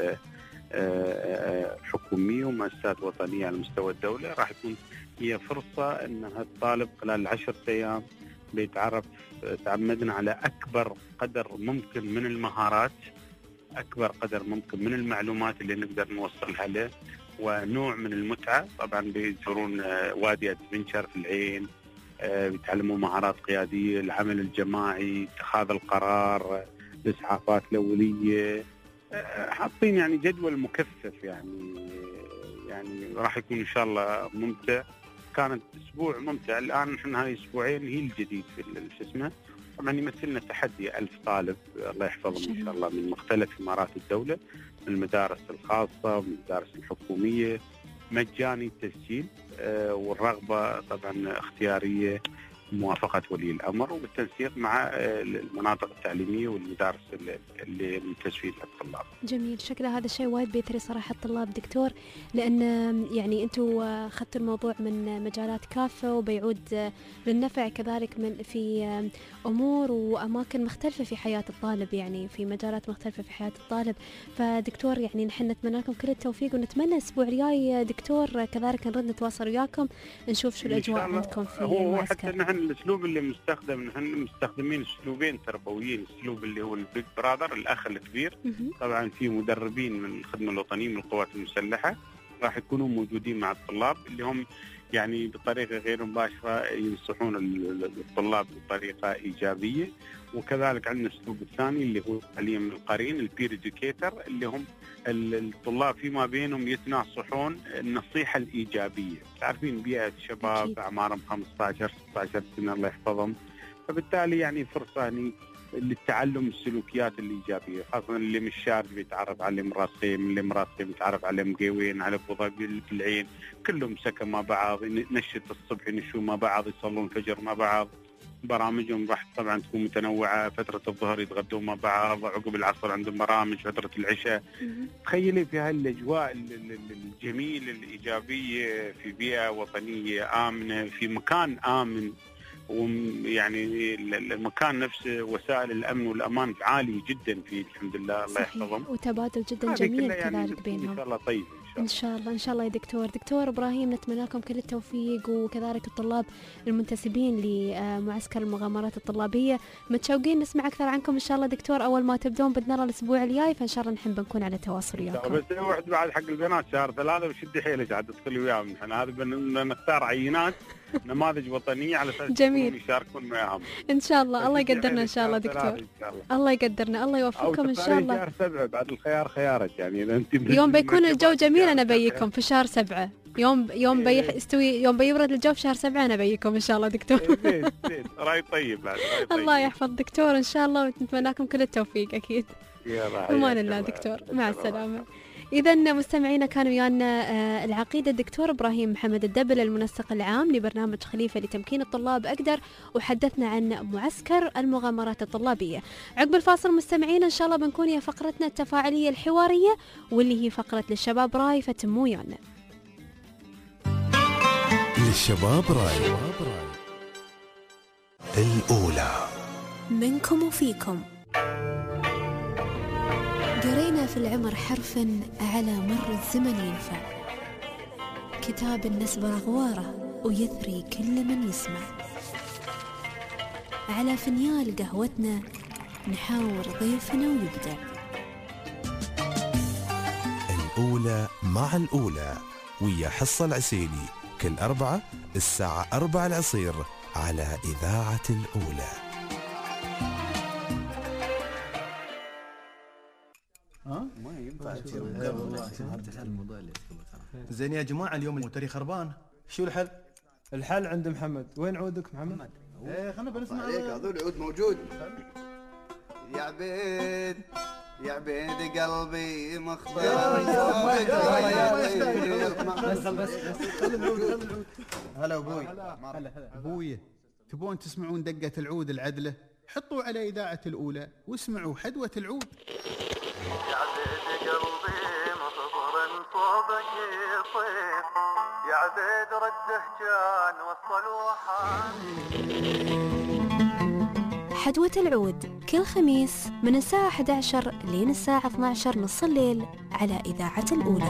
حكومية ومؤسسات وطنية على مستوى الدولة. راح يكون هي فرصة أن الطالب خلال 10 أيام تعمدنا على أكبر قدر ممكن من المهارات، أكبر قدر ممكن من المعلومات اللي نقدر نوصلها له، ونوع من المتعة. طبعا بيزورون وادي أدفنشر في العين، بيتعلموا مهارات قيادية، العمل الجماعي، اتخاذ القرار، الإسعافات الأولية، حاطين يعني جدول مكثف يعني يعني راح يكون إن شاء الله ممتع. كانت أسبوع ممتع. الآن نحن هاي أسبوعين هي الجديد في شو اسمه. طبعا يمثلنا تحدي 1000 طالب الله يحفظهم إن شاء الله من مختلف إمارات الدولة، من المدارس الخاصة من المدارس الحكومية، مجاني التسجيل والرغبة طبعا اختيارية موافقة ولي الأمر وبالتنسيق مع المناطق التعليمية والمدارس اللي منتسبين للطلاب. جميل، شكله هذا الشيء وايد بيثري صراحة الطلاب دكتور، لأن يعني أنتم أخذتوا الموضوع من مجالات كافة وبيعود للنفع كذلك من في أمور وأماكن مختلفة في حياة الطالب، يعني في مجالات مختلفة في حياة الطالب. فدكتور يعني نحن نتمنى لكم كل التوفيق، ونتمنى الأسبوع الجاي دكتور كذلك نرد نتواصل وياكم نشوف شو الأجواء عندكم في المعسكر. الاسلوب اللي مستخدم نحن مستخدمين اسلوبين تربويين، الاسلوب اللي هو البيج برادر الاخ الكبير، طبعا في مدربين من الخدمه الوطنيه من القوات المسلحه راح يكونوا موجودين مع الطلاب اللي هم يعني بطريقه غير مباشره ينصحون الطلاب بطريقه ايجابيه. وكذلك عندنا الاسلوب الثاني اللي هو تعليم القرين البير اديوكيتر اللي هم الطلاب فيما بينهم يتناصحون النصيحه الايجابيه. تعرفين بيئه شباب اعمارهم 15 16 سنه الله يحفظهم، فبالتالي يعني فرصه يعني للتعلم السلوكيات الايجابيه، خاصه اللي من الشارج بيتعرف على مراسيم، اللي مراسيم بيتعرف على مقيوين، على ابو ظبي في العين، كلهم سكن مع بعض، نشط الصبح ينشوا مع بعض، يصلون الفجر مع بعض. برامجهم راح طبعا تكون متنوعه، فتره الظهر يتغدون مع بعض، عقب العصر عندهم برامج، فتره العشاء. تخيلي في هالاجواء الجميله الايجابيه في بيئه وطنيه امنه في مكان امن، ويعني المكان نفسه وسائل الامن والامان عالي جدا فيه الحمد لله الله يحفظهم، وتبادل جدا جميل يعني كذلك بينهم. ان شاء الله طيب ان شاء الله ان شاء الله يا دكتور ابراهيم، نتمنى لكم كل التوفيق وكذلك الطلاب المنتسبين لمعسكر المغامرات الطلابيه. متشوقين نسمع اكثر عنكم ان شاء الله دكتور، اول ما تبدون بدنا نرى الاسبوع الجاي، فان شاء الله نحن بنكون على تواصل وياكم. بس واحد بعد حق البنات شهر 3 وشد حيلك عاد تدخلي وياهم، نحن هذا بنختار عينات نماذج وطنيه على اساس يشاركون معهم ان شاء الله. الله يقدرنا ان شاء الله دكتور، الله يقدرنا، الله يوفقكم ان شاء الله. شهر 7 بعد الخيار خيارك يعني اذا انت يوم بيكون الجو جميل انا بيكم في شهر 7، يوم بيستوي يوم بيبرد الجو في شهر 7 انا بيكم ان شاء الله دكتور. زين راي طيب بعد الله يحفظ دكتور ان شاء الله، ونتمنى لكم كل التوفيق اكيد. امان الله دكتور، مع السلامه. إذا مستمعينا كانوا ويانا العقيد الدكتور إبراهيم محمد الدبل المنسق العام لبرنامج خليفة لتمكين الطلاب أقدر، وحدثنا عن معسكر المغامرات الطلابية. عقب الفاصل مستمعينا إن شاء الله بنكون هي فقرتنا التفاعلية الحوارية واللي هي فقرة للشباب راي، فتموا ويانا. للشباب راي الأولى منكم وفيكم. قرينا في العمر حرفا على مر الزمن ينفع، كتاب النسبة غواره ويثري كل من يسمع. على فنيال قهوتنا نحاور ضيفنا ويبدع. الأولى مع الأولى ويا حصة العسيلي كل 4 الساعة 4 العصير على إذاعة الأولى. ما ينفع زين يا جماعة اليوم الموتري خربان، شو الحل؟ الحل عند محمد. وين عودك محمد؟ ايه خلنا بنسمع عليك هذول العود موجود. يا عبيد يا عبيد قلبي مختار. بس هلا ابوي. ابوي تبون تسمعون دقة العود العدلة؟ حطوا على إذاعة الأولى واسمعوا حدوة العود. يا عبيد قلبي مصبر صوبك يصيح، يا عبيد رده كان وصل وحان. حدوة العود كل خميس من الساعة 11 لين الساعة 12 نص الليل على إذاعة الأولى.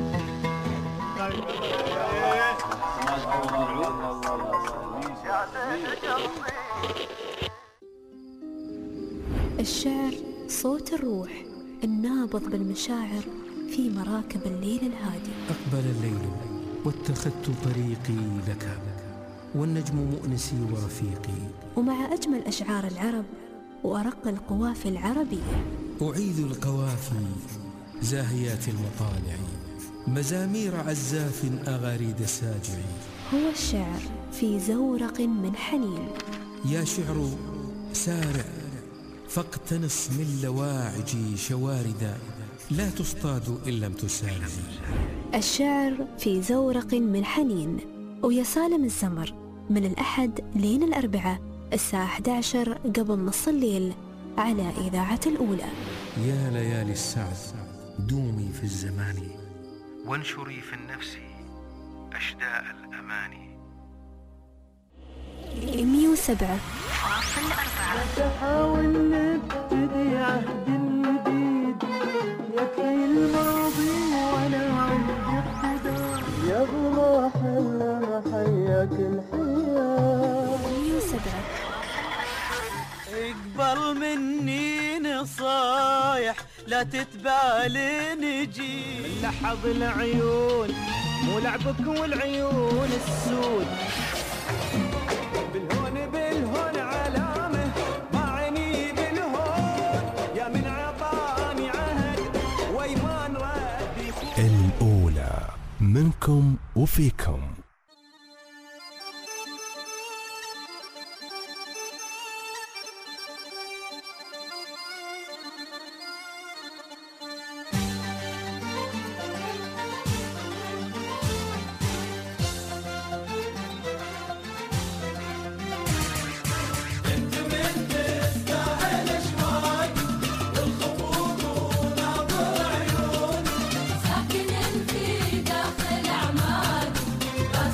الشعر صوت الروح النابض بالمشاعر في مراكب الليل الهادي. أقبل الليل واتخذت طريقي لك، والنجم مؤنسي ورفيقي، ومع أجمل أشعار العرب وأرق القوافي العربية أعيذ القوافي زاهيات المطالع مزامير عزاف أغاريد ساجع. هو الشعر في زورق من حنين. يا شعر سارع فاقتنص من لواعجي شواردا لا تصطاد إن لم تسارع. الشعر في زورق من حنين، ويا سالم الزمر من الأحد لين الأربعاء الساعة 11 قبل نص الليل على إذاعة الأولى. يا ليالي السعد دومي في الزمان وانشري في النفس أشداء الأماني. 107.4. تحاول نبتدي عهد جديد، يكفي الماضي وانا عندي ابتداء، يلا حلم حياك الحياة. 107. اقبل مني نصايح لا تتبع لنجي، لحظ العيون مو لعبك والعيون السود، بالهون علامه ما عيني بالهون، يا من عطاني عهد ويمان ردي. الأولى منكم وفيكم. ساكن في داخل أعماق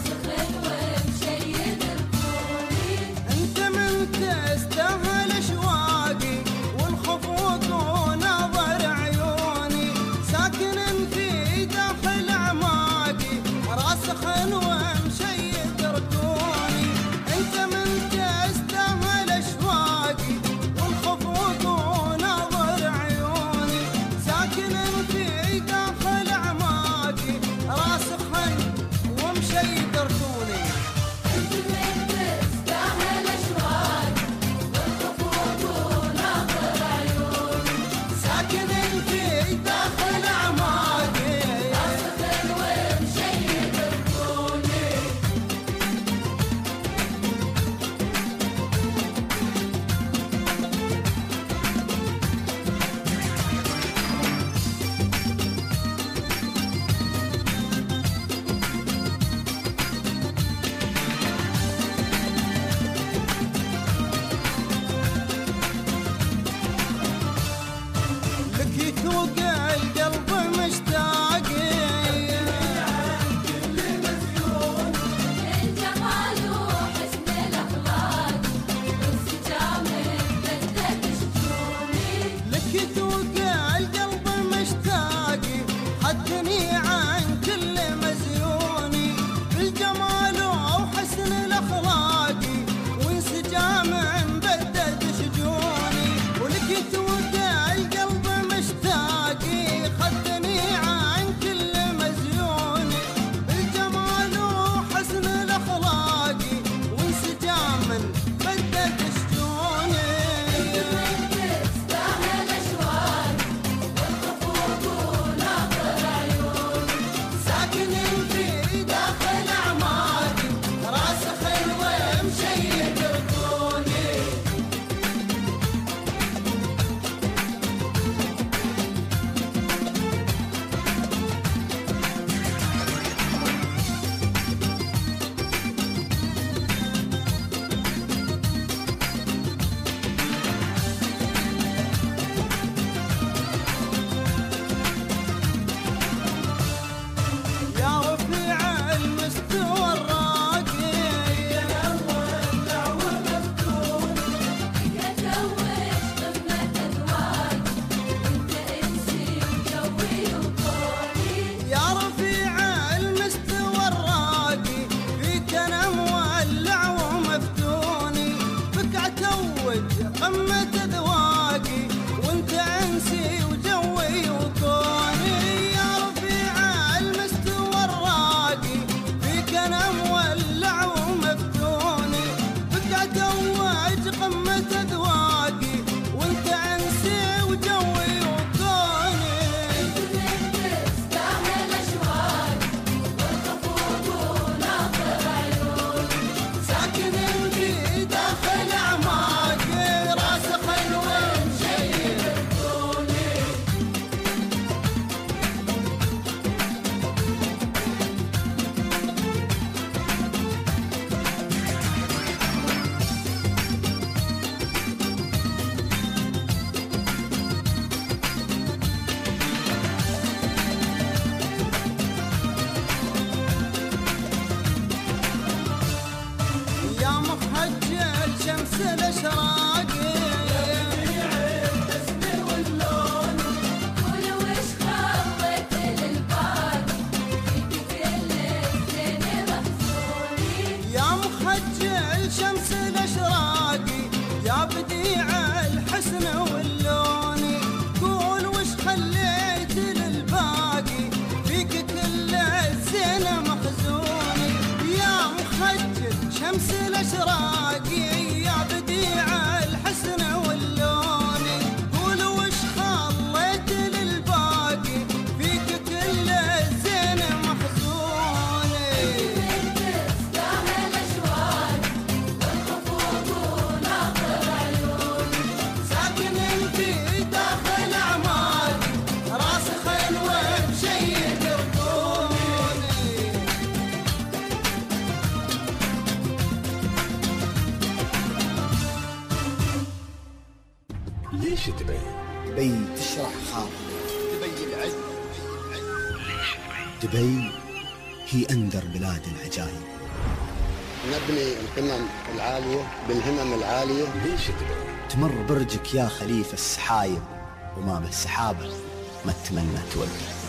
دبي هي أندر بلاد العجائب. نبني القمم العالية بالهمم العالية. ليش دبي؟ تمر برجك يا خليفة السحايب وما بالسحابة ما تتمنى توقف.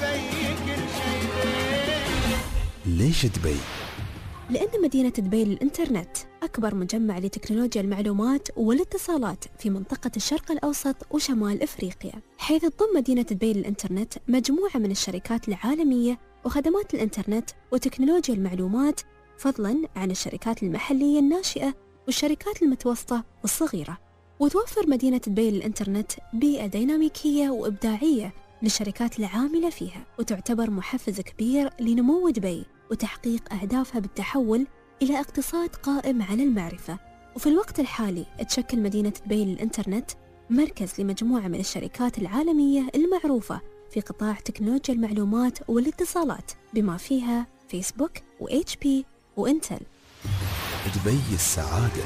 ليش دبي؟ لأن مدينة دبي للإنترنت أكبر مجمع لتكنولوجيا المعلومات والاتصالات في منطقة الشرق الأوسط وشمال إفريقيا، حيث تضم مدينة دبي للإنترنت مجموعة من الشركات العالمية وخدمات الإنترنت وتكنولوجيا المعلومات، فضلاً عن الشركات المحلية الناشئة والشركات المتوسطة والصغيرة. وتوفر مدينة دبي للإنترنت بيئة ديناميكية وإبداعية للشركات العاملة فيها، وتعتبر محفز كبير لنمو دبي وتحقيق أهدافها بالتحول إلى اقتصاد قائم على المعرفة. وفي الوقت الحالي تشكل مدينة دبي للإنترنت مركز لمجموعة من الشركات العالمية المعروفة في قطاع تكنولوجيا المعلومات والاتصالات، بما فيها فيسبوك و HP وإنتل. دبي السعادة.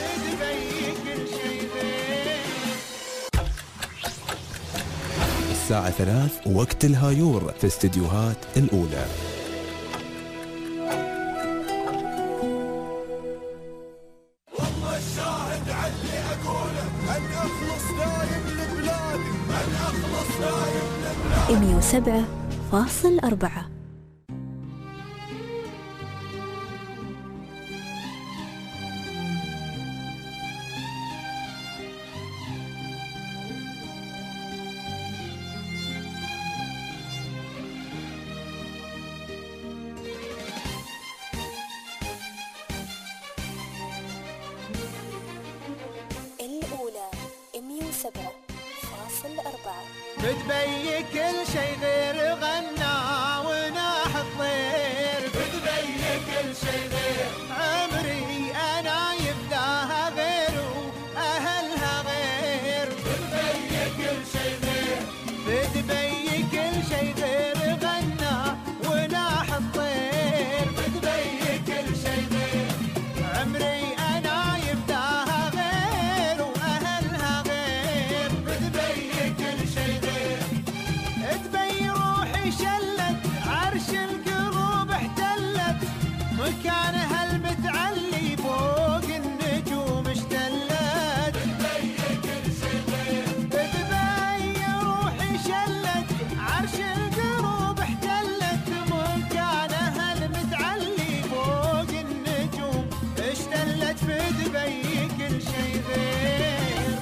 الساعة 3 وقت الهايور في استديوهات الأولى. والله الشاهد على اللي أقوله، أن أخلص دايم لبلادي، أن أخلص دايم لبلادي. 107.4. بدبي كل شي غير غنى وناح الطير، بدبي كل شي غير عمري أنا يبداها غير وأهلها غير، بدبي كل شي غير، بدبي كل شي غير غنى وناح الطير، بدبي كل شي غير عمري أنا يبداها غير وأهلها غير، بدبي كل شي غير. دبي روحي شلت عرش القلوب احتلت، مكانها المتعلي فوق النجوم اشتلت، دبي كل شي غير. دبي روحي شلت عرش القلوب احتلت، مكانها المتعلي فوق النجوم اشتلت، في دبي كل شي غير.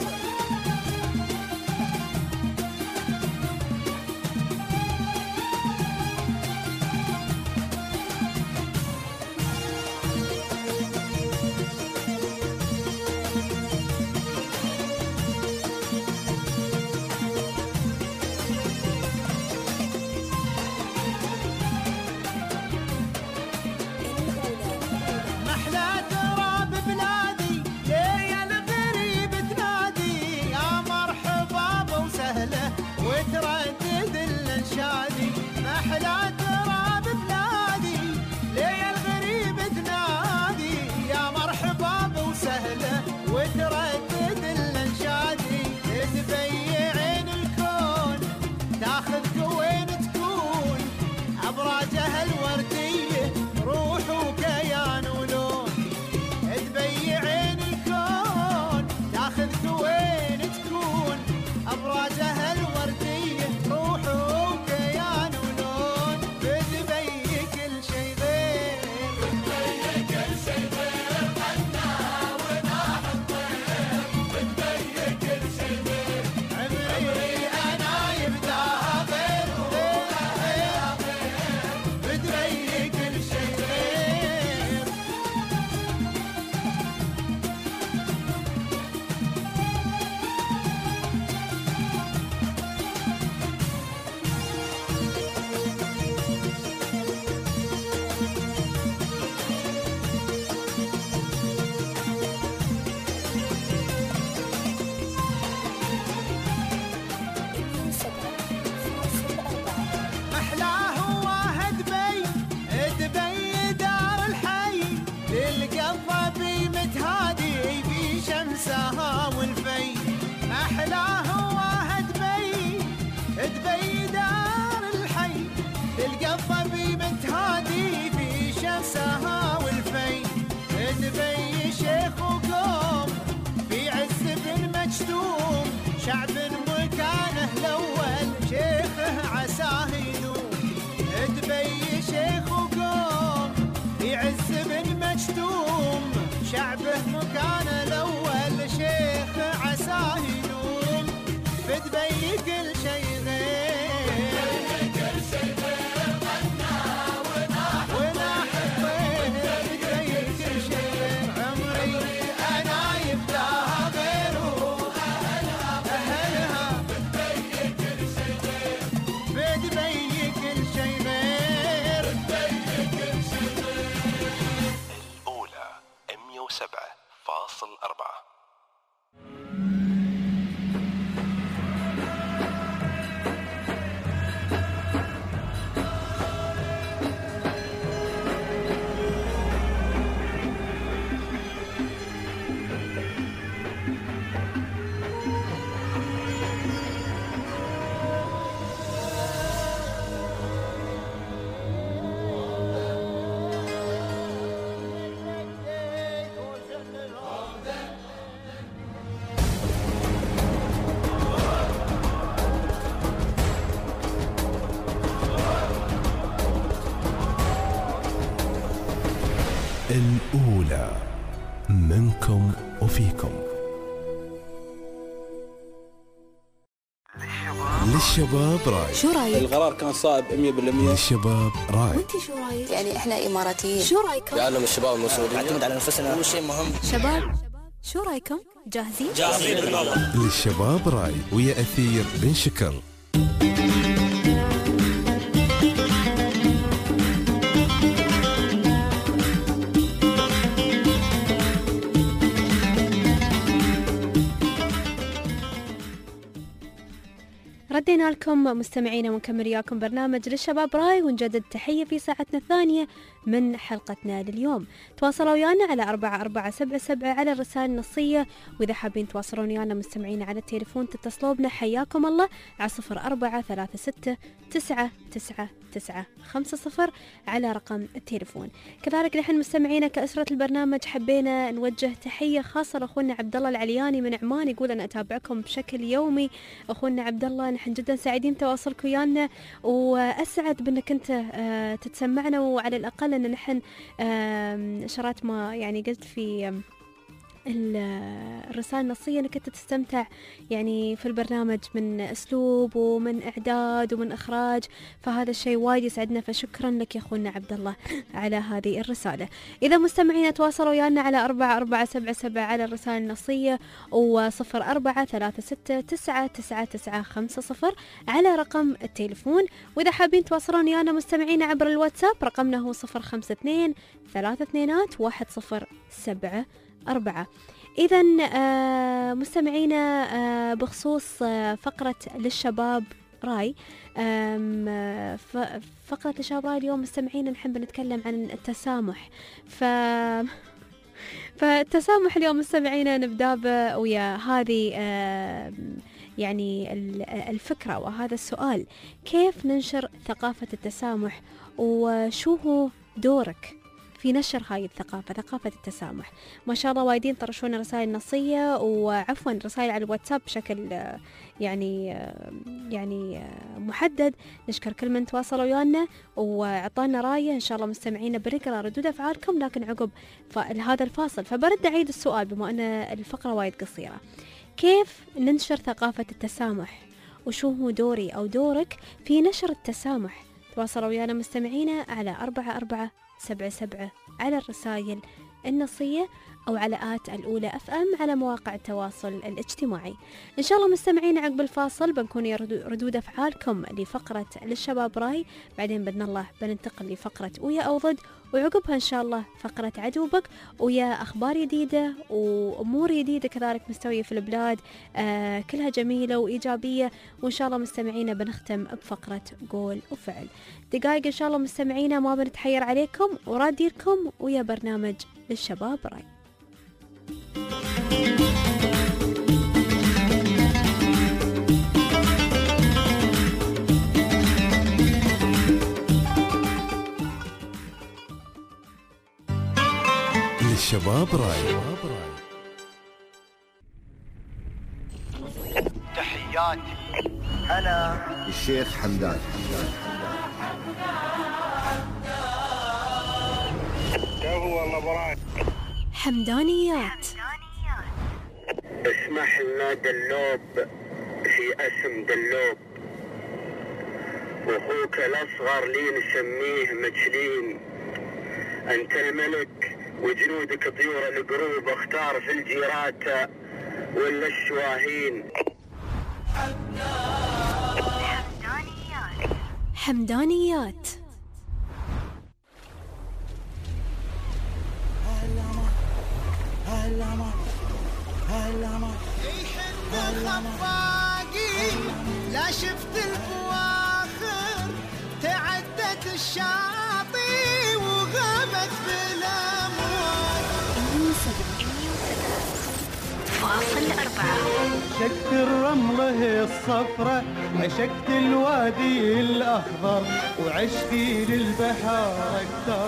بي شيخ وقوم يعز بن مجتوم شعبه مكان الأول شيخ عساه يدوم فد بي كل شي الأولى منكم وفيكم. للشباب راي. شو رايك؟ القرار كان صائب 100%. للشباب راي. وانتي شو رايك؟ يعني احنا اماراتيين، شو رايكم؟ يعلم الشباب المسؤولين نعتمد على نفسنا، هو شيء مهم. شباب شو رايكم؟ جاهزين؟ جاهزين بالمرة. للشباب راي ويا أثير بن شكر. ردينا لكم مستمعينا ونكمل وياكم برنامج للشباب راي، ونجدد تحية في ساعتنا الثانية من حلقتنا لليوم. تواصلوا ويانا على 4477 على الرسائل النصية، وإذا حابين تواصلون ويانا مستمعينا على التليفون تتصلوا بنا حياكم الله على 0436999950 على رقم التليفون. كذلك نحن مستمعينا كأسرة البرنامج حبينا نوجه تحية خاصة لأخونا عبد الله العلياني من عمان، يقول أنا أتابعكم بشكل يومي. أخونا عبد الله نحن جدا سعيدين تواصلك ويانا، وأسعد بأنك أنت تتسمعنا، وعلى الأقل أن نحن شرات ما يعني قلت في الرسالة النصية انك انت تستمتع يعني في البرنامج من اسلوب ومن اعداد ومن اخراج، فهذا الشيء وايد يسعدنا، فشكرا لك يا اخونا عبد الله على هذه الرسالة. اذا مستمعين تواصلوا ويانا على 4477 على الرسالة النصية، و0436999950 على رقم التليفون. واذا حابين تواصلون ويانا مستمعين عبر الواتساب رقمنا هو 052 322 1074. إذا مستمعينا بخصوص فقرة للشباب راي، فقرة للشباب راي اليوم مستمعينا نحب نتكلم عن التسامح. فالتسامح اليوم مستمعينا نبدأ ويا هذه يعني الفكرة وهذا السؤال: كيف ننشر ثقافة التسامح، وشو هو دورك في نشر هاي الثقافة، ثقافة التسامح؟ ما شاء الله وايدين طرشونا رسائل نصية، وعفوا رسائل على الواتساب بشكل يعني محدد. نشكر كل من تواصلوا ويانا وعطانا راية. إن شاء الله مستمعينا بنقرأ ردود أفعالكم لكن عقب هذا الفاصل. فبرد أعيد السؤال بما أن الفقرة وايد قصيرة: كيف ننشر ثقافة التسامح، وشو هو دوري أو دورك في نشر التسامح؟ تواصلوا ويانا مستمعينا على 4477 على الرسائل النصية أو على الأولى FM على مواقع التواصل الاجتماعي. إن شاء الله مستمعين عقب الفاصل بنكون ردود أفعالكم لفقرة للشباب راي، بعدين بإذن الله بننتقل لفقرة ويا أو ضد، وعقبها إن شاء الله فقرة عدوبك ويا أخبار جديدة وأمور جديدة كذلك مستوية في البلاد، كلها جميلة وإيجابية. وإن شاء الله مستمعينا بنختم بفقرة قول وفعل. دقائق إن شاء الله مستمعينا ما بنتحير عليكم، وراديركم ويا برنامج للشباب راي. للشباب راي. تحياتي أنا الشيخ حمدان. حمدانيات. اسمح لنا دلوب في اسم دلوب، واخوك الاصغر لي نسميه مجلين. انت الملك وجنودك طيور القروب، اختار في الجيرات ولا الشواهين. حمدانيات. لا شفت البواخر تعدت الشاطئ وغابت بالامواج. 107.4 عشقت الرمله الصفرة، عشقت الوادي الاخضر، وعشقي للبحر اكثر.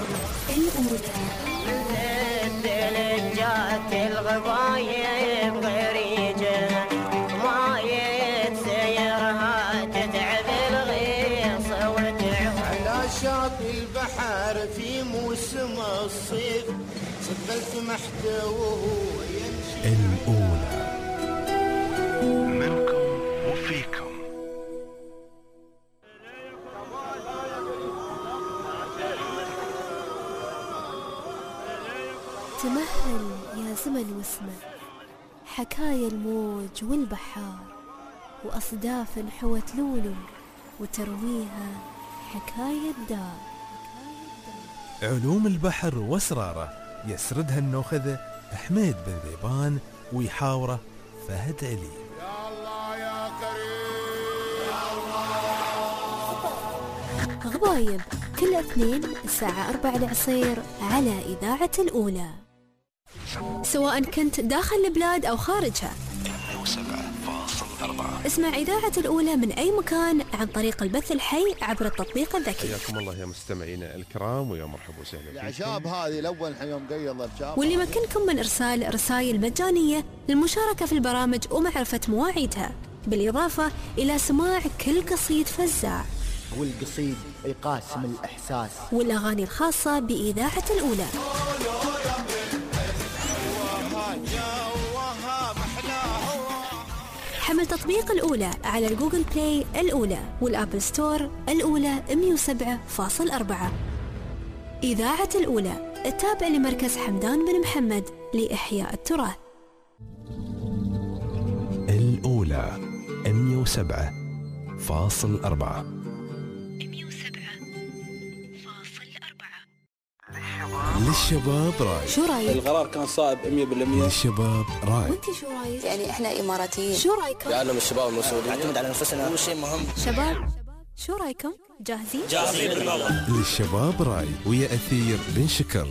جات الغضايب غريجه، ما يتسيرها تتعب الغيص وتعب. على شاطئ البحر في موسم الصيف، سبلت محتوه يمشي. الأولى منكم وفيكم. تمهل يا زمن واسمه، حكايا الموج والبحار، وأصداف حوت لولو وترويها حكاية دار. علوم البحر واسراره يسردها النوخذة حميد بن ذيبان، ويحاوره فهد علي. يا الله يا كريم. غضايب كل اثنين الساعة 4 العصير على إذاعة الأولى، سواء كنت داخل البلاد أو خارجها. 107.4 اسمع إذاعة الأولى من أي مكان عن طريق البث الحي عبر التطبيق الذكي. حياكم الله يا مستمعينا الكرام، ويا مرحبا وسهلا فيكم. العشاب هذه الأول يوم قيض الشاب، واللي يمكنكم من إرسال رسائل مجانية للمشاركة في البرامج ومعرفة مواعيدها، بالإضافة إلى سماع كل قصيد فزاع والقصيد يقاسم الإحساس والأغاني الخاصة بإذاعة الأولى. حمل تطبيق الأولى على الجوجل بلاي الأولى والأبل ستور الأولى 107.4. إذاعة الأولى التابع لمركز حمدان بن محمد لإحياء التراث. الأولى 107.4. للشباب راي. شو رايك؟ القرار كان صائب 100%. للشباب راي. وانت شو رايك؟ يعني احنا اماراتيين، شو رايكم؟ يعلم الشباب المسؤولين، نعتمد على انفسنا، هو شيء مهم. شباب شو رايكم؟ جاهزين؟ جاهزين. للشباب راي ويا أثير بن شكر.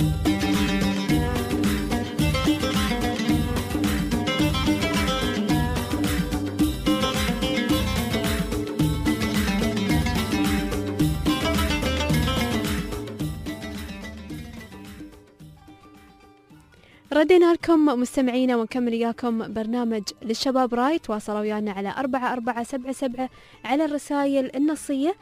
ردينا لكم مستمعينا ونكمل إياكم برنامج للشباب راي. تواصلوا ويانا على 4477 على الرسائل النصية،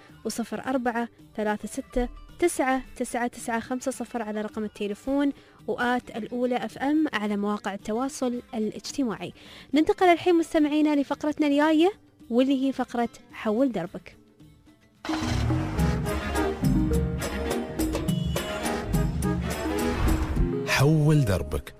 و0436999950 على رقم التليفون، وآت الأولى FM على مواقع التواصل الاجتماعي. ننتقل الحين مستمعينا لفقرتنا الجاية، واللي هي فقرة حول دربك. حول دربك.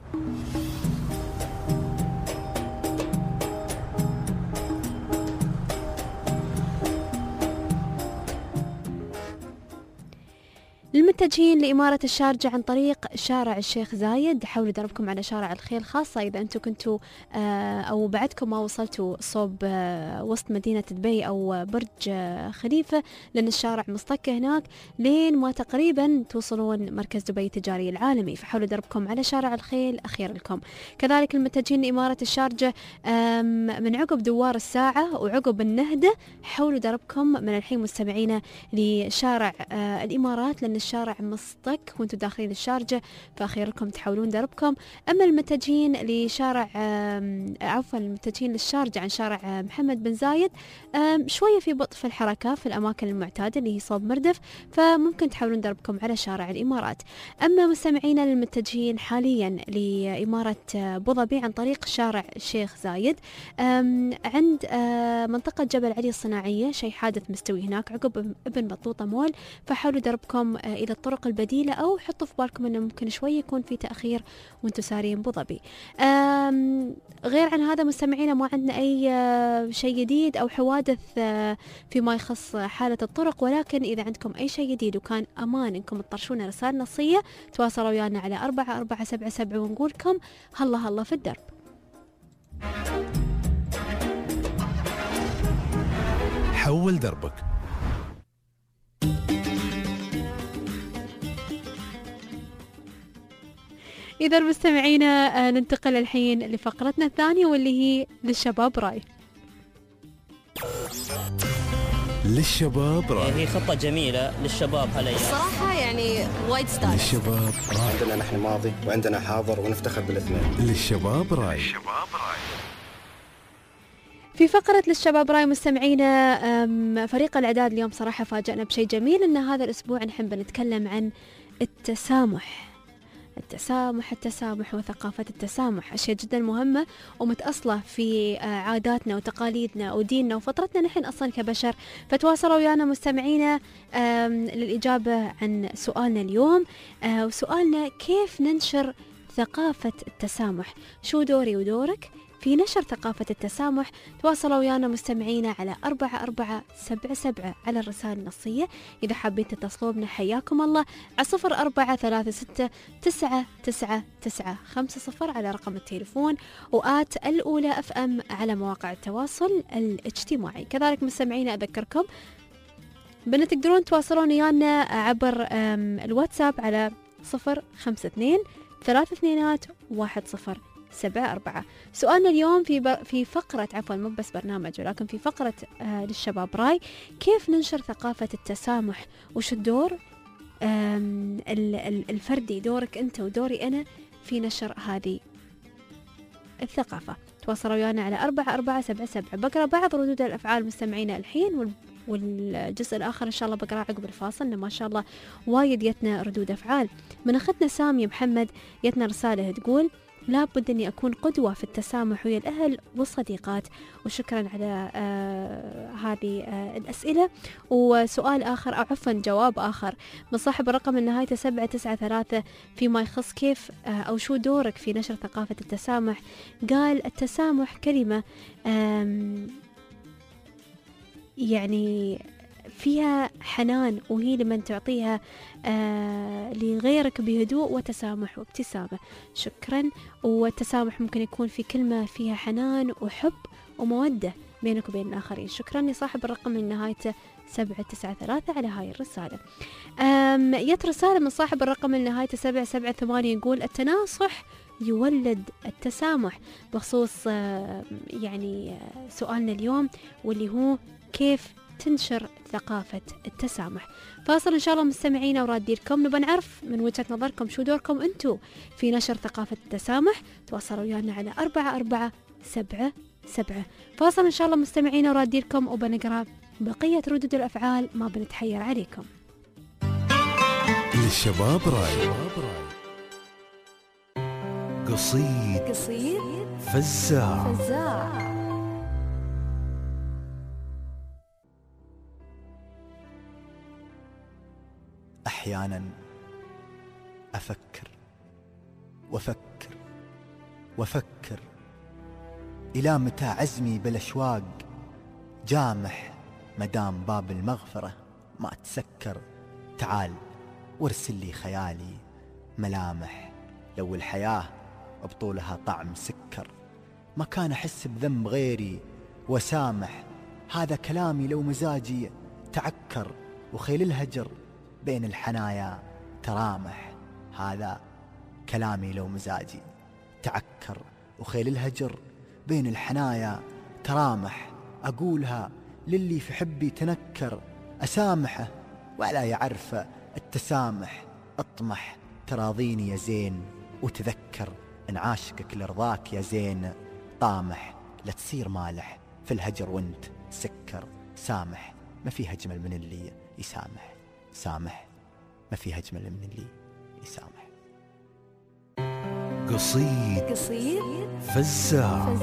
للمتجهين لإمارة الشارجة عن طريق شارع الشيخ زايد، حاولوا دربكم على شارع الخيل، خاصة إذا أنتم كنتوا أو بعدكم ما وصلتوا صوب وسط مدينة دبي أو برج خليفة، لأن الشارع مصطكة هناك لين ما تقريبا توصلون مركز دبي التجاري العالمي، فحاولوا دربكم على شارع الخيل أخير لكم. كذلك المتجهين لإمارة الشارجة من عقب دوار الساعة وعقب النهدة، حاولوا دربكم من الحين مستمعين لشارع الإمارات، لأن للشارع مصطك وانتم داخلين الشارجة فأخير لكم تحولون دربكم. أما المتجهين لشارع المتجهين للشارجة عن شارع محمد بن زايد شوية في بطء في الحركة في الأماكن المعتادة اللي هي صوب مردف، فممكن تحولون دربكم على شارع الإمارات. أما مستمعينا المتجهين حاليا لإمارة أبو ظبي عن طريق شارع الشيخ زايد عند منطقة جبل علي الصناعية شيء حادث مستوي هناك عقب ابن بطوطة مول، فحاولوا دربكم إلى الطرق البديلة أو حطوا في بالكم أنه ممكن شوية يكون في تأخير وانتم سارين أبو ظبي. غير عن هذا مستمعينا ما عندنا أي شيء جديد أو حوادث فيما يخص حالة الطرق، ولكن إذا عندكم أي شيء جديد وكان أمان إنكم تطرشون رسائل نصية تواصلوا ويانا على 4477 ونقولكم هلا هلا في الدرب. حول دربك. إذا مستمعينا ننتقل الحين لفقرتنا الثانية واللي هي للشباب راي. للشباب راي هي خطة جميلة للشباب هالأيام صراحة يعني وايد ستايل. للشباب راي عندنا نحن ماضي وعندنا حاضر ونفتخر بالاثنين. للشباب راي. في فقرة للشباب راي مستمعينا فريق الإعداد اليوم صراحة فاجأنا بشيء جميل، إن هذا الأسبوع نحن بنتكلم عن التسامح وثقافة التسامح، أشياء جدا مهمة ومتأصلة في عاداتنا وتقاليدنا وديننا وفطرتنا نحن أصلا كبشر. فتواصلوا ويانا مستمعينا للإجابة عن سؤالنا اليوم، وسؤالنا كيف ننشر ثقافة التسامح؟ شو دوري ودورك في نشر ثقافة التسامح؟ تواصلوا ويانا مستمعينا على 4477 على الرسائل النصية. إذا حابين تتصلوا بنا حياكم الله على 0436999950 على رقم التليفون، وآت الأولى FM على مواقع التواصل الاجتماعي. كذلك مستمعينا أذكركم بأن تقدرون تواصلون ويانا عبر الواتساب على 052-32-1074. سؤالنا اليوم في فقرة مو بس برنامج ولكن في فقرة للشباب راي، كيف ننشر ثقافة التسامح؟ وش الدور الفردي، دورك أنت ودوري أنا في نشر هذه الثقافة؟ تواصلوا ويانا على 4477. بقرأ بعض ردود الأفعال مستمعينا الحين، والجزء الآخر إن شاء الله بقرأ عقب الفاصل، ما شاء الله وايد يتنا ردود أفعال. من أختنا سامية محمد يتنا رسالة تقول لابد أني أكون قدوة في التسامح ويا الأهل والصديقات. وشكرا على هذه الأسئلة. وسؤال آخر أو عفوا جواب آخر من صاحب الرقم النهاية 793 فيما يخص كيف أو شو دورك في نشر ثقافة التسامح. قال التسامح كلمة يعني فيها حنان، وهي لمن تعطيها لغيرك بهدوء وتسامح وابتسامة. شكرا. والتسامح ممكن يكون في كلمة فيها حنان وحب ومودة بينك وبين الآخرين. شكرا لصاحب الرقم من نهايته 793 على هاي الرسالة. يت رسالة من صاحب الرقم من نهايته 778 يقول التناصح يولد التسامح، بخصوص يعني سؤالنا اليوم واللي هو كيف تنشر ثقافة التسامح. فاصل إن شاء الله مستمعينا ورادي لكم، نبغى نعرف من وجهة نظركم شو دوركم أنتو في نشر ثقافة التسامح. تواصلوا ويانا على 4477. فاصل إن شاء الله مستمعينا ورادي لكم، وبنقرأ بقية ردود الأفعال ما بنتحير عليكم. للشباب راي. قصيد فزاع. أحيانا أفكر وأفكر وأفكر إلى متى عزمي بالأشواق جامح، مدام باب المغفرة ما تسكر. تعال وارسل لي خيالي ملامح، لو الحياة بطولها طعم سكر ما كان أحس بذنب غيري وسامح. هذا كلامي لو مزاجي تعكر، وخيل الهجر بين الحنايا ترامح. هذا كلامي لو مزاجي تعكر، وخيل الهجر بين الحنايا ترامح. أقولها للي في حبي تنكر، أسامحه ولا يعرف التسامح، اطمح تراضيني يا زين، وتذكر ان عاشقك لرضاك يا زين. طامح لا تصير مالح في الهجر وانت سكر. سامح ما فيها أجمل من اللي يسامح. سامح ما فيها أجمل من اللي يسامح. قصيد فزاع.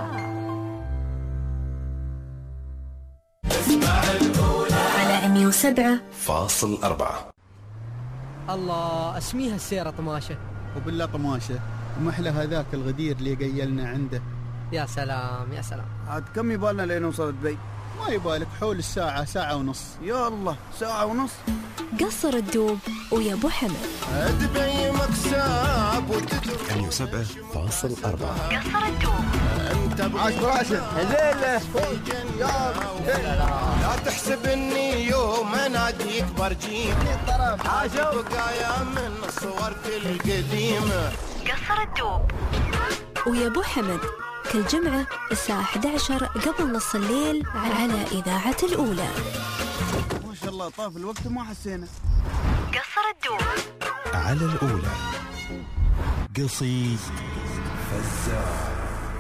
على 107.4. الله اسميها السيرة طماشة. وبالله طماشة ومحلى هذاك الغدير اللي قيلنا عنده. يا سلام يا سلام. عاد كم يبالنا لين نوصل دبي؟ ما يبالك حول الساعة، ساعة ونص. يا الله ساعة ونص. قصر الدوب ويا ابو حمد. دبي مكساب 107.4. قصر الدوب. عاش براشد هذيله. لا تحسب اني يوم اناديك برجيب حاجة بقايا من صورتي القديمة. قصر الدوب ويا ابو حمد كل جمعة الساعة 11 قبل نص الليل على إذاعة الأولى. ما شاء الله طاف الوقت وما حسينا. قصر الدوب على الأولى. قصيد فزاع.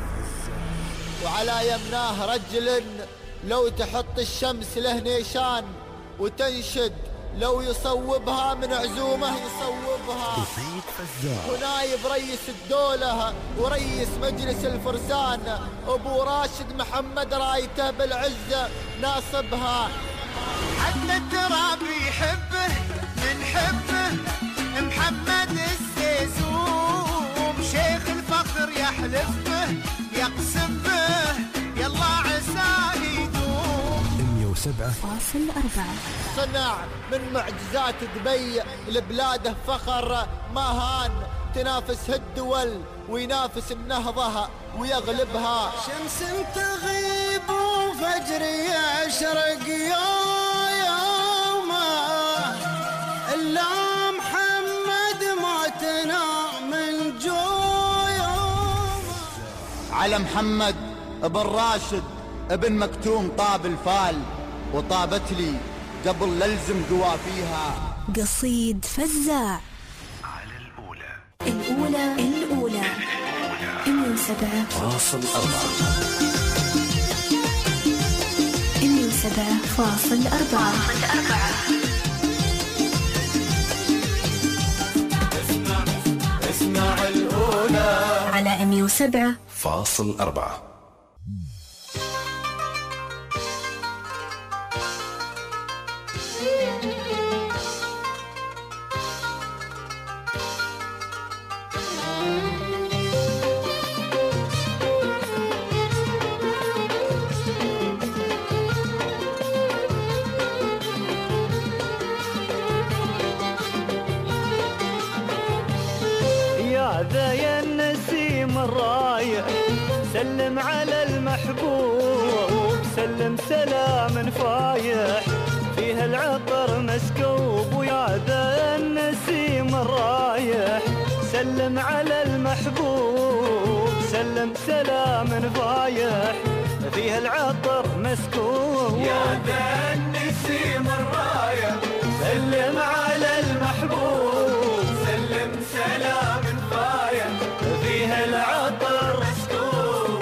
وعلى يمناه رجل لو تحط الشمس له نيشان، وتنشد لو يصوبها من عزومه يصوبها. قصيد فزاع. ونايب رئيس الدولة ورئيس مجلس الفرسان أبو راشد محمد رايته بالعزة ناصبها. حتى التراب يحبه من حبه محمد السيسوم، شيخ الفخر يحلف به يقسم به يلا عساه يدوم. 107.4. صنع من معجزات دبي لبلاده فخر ما هان، تنافس الدول وينافس النهضة ويغلبها. شمس تغيب وفجر يشرق يومه إلا محمد موتنا من جويومه. على محمد ابن راشد ابن مكتوم طاب الفال، وطابت لي قبل للزم قوافيها. قصيد فزاع على الأولى. الأولى 107.4. 107.4. اسمع الأولى على 107.4. ذا النسيم الرايح سلم على المحبوب، سلم سلام فايح فيه العطر مسكوب. ويا ذا النسيم الرايح سلم على المحبوب، سلم سلام فايح فيه العطر مسكوب. يا ذا النسيم الرايح سلم على المحبوب، سلم سلام فايح فيه العطر مسكوب.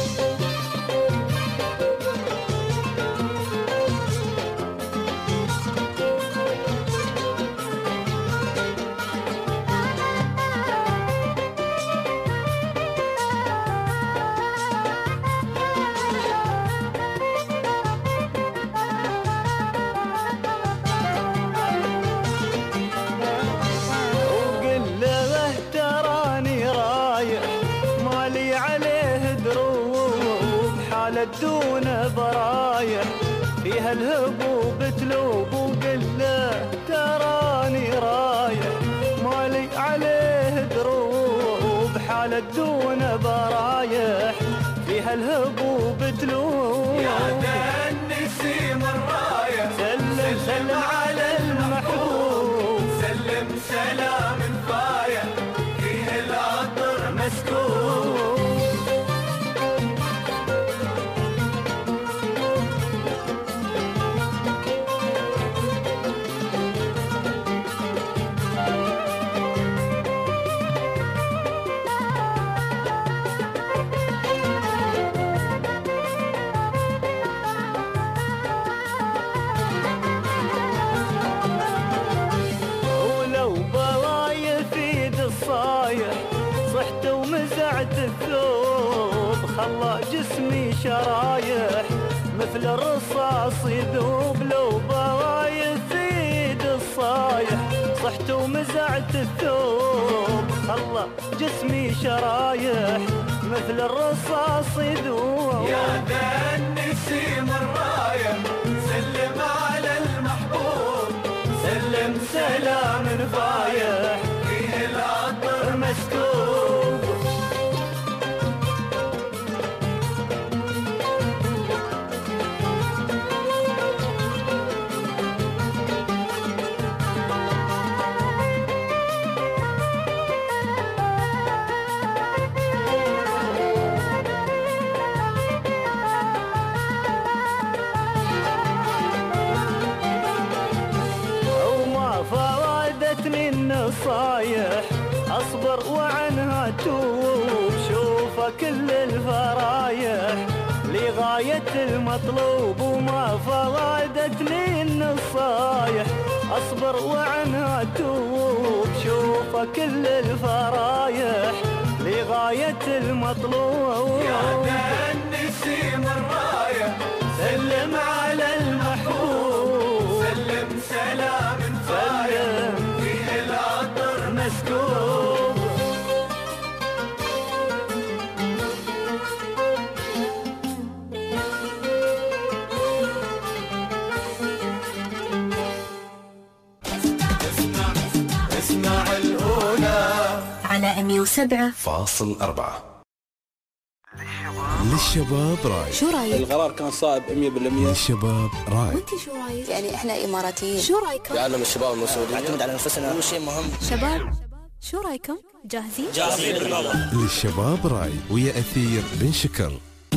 دون برايح فيها الهبوب تلوب، وقل له تراني رايح مالي عليه دروب. حالة دون برايح فيها الهبوب تلوب. يا ذا النسيم الرايح سلم سلم على المحبوب، سلم سلام فايح فيه العطر مسكوب. جسمي شرايح مثل الرصاص يذوب لو بغاية يفيد الصايح صحت ومزعت الثوب الله جسمي شرايح مثل الرصاص يذوب يا ذا النسيم الرايح سلم على المحبوب سلم سلام فايح فيه العطر مسكوب النصايح أصبر وعنها توب شوف كل الفرايح لغاية المطلوب وما فغادتني النصايح أصبر وعنها توب شوف كل الفرايح لغاية المطلوب يا ذا النسيم الرايح سلم على المحبوب سلم سلام فايح مسكوب اسمع الأولى على 107.4 للشباب راي. شو رايك؟ القرار كان صائب 100%. للشباب راي. وانت شو رايك؟ يعني احنا اماراتيين. شو رايكم؟ يعلم الشباب المسؤولين نعتمد على انفسنا اول شيء مهم. شباب شو رايكم؟ جاهزين؟ جاهزين. للشباب راي ويا أثير بن شكر.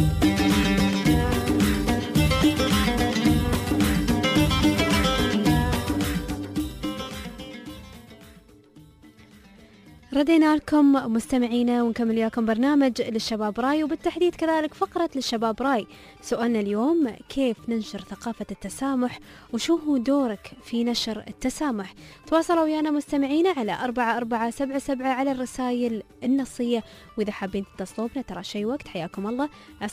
ردينا لكم مستمعينا ونكمل وياكم برنامج للشباب راي وبالتحديد كذلك فقرة للشباب راي. سؤالنا اليوم كيف ننشر ثقافة التسامح وشو هو دورك في نشر التسامح؟ تواصلوا ويانا مستمعينا على 4477 على الرسائل النصية وإذا حابين تتصلوا بنا ترى شي وقت حياكم الله على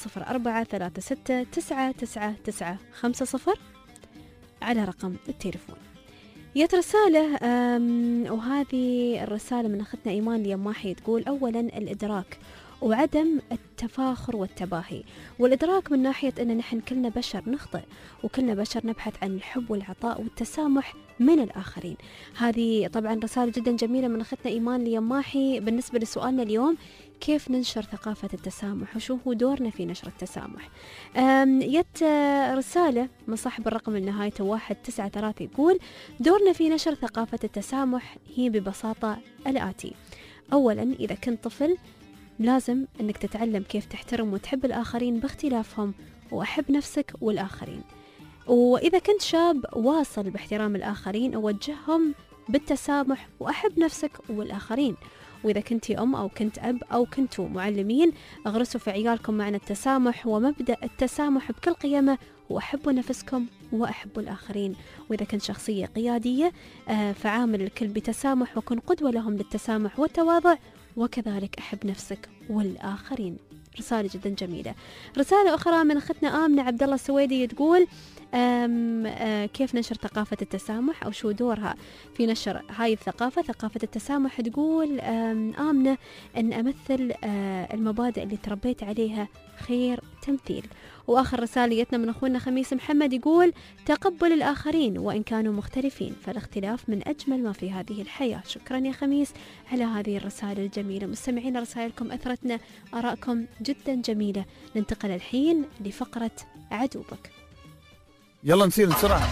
0436999950 على رقم التليفون. جت رسالة وهذه الرسالة من أختنا إيمان اليماحي تقول أولا الإدراك وعدم التفاخر والتباهي، والإدراك من ناحية أن نحن كلنا بشر نخطئ وكلنا بشر نبحث عن الحب والعطاء والتسامح من الآخرين. هذه طبعا رسالة جدا جميلة من أختنا إيمان اليماحي. بالنسبة لسؤالنا اليوم كيف ننشر ثقافة التسامح وشو هو دورنا في نشر التسامح؟ جت رسالة من صاحب الرقم النهاية 193 يقول دورنا في نشر ثقافة التسامح هي ببساطة الآتي: أولا إذا كنت طفل لازم أنك تتعلم كيف تحترم وتحب الآخرين باختلافهم وأحب نفسك والآخرين. وإذا كنت شاب واصل باحترام الآخرين أوجههم بالتسامح وأحب نفسك والآخرين. وإذا كنتي أم أو كنت أب أو كنتوا معلمين اغرسوا في عيالكم معنى التسامح ومبدأ التسامح بكل قيمة وأحبوا نفسكم وأحبوا الآخرين. وإذا كنت شخصية قيادية فعامل الكل بتسامح وكن قدوة لهم للتسامح والتواضع وكذلك أحب نفسك والآخرين. رسالة جدا جميلة. رسالة أخرى من أختنا آمنة عبد الله السويدي تقول كيف نشر ثقافة التسامح أو شو دورها في نشر هاي الثقافة؟ ثقافة التسامح تقول آمنة أن أمثل المبادئ اللي تربيت عليها خير تمثيل. وآخر رساليتنا من أخونا خميس محمد يقول تقبل الآخرين وإن كانوا مختلفين فالاختلاف من أجمل ما في هذه الحياة. شكرا يا خميس على هذه الرسالة الجميلة. مستمعين رسائلكم أثرتنا، آراءكم جدا جميلة. ننتقل الحين لفقرة عدوبك. يلا نصير بسرعة.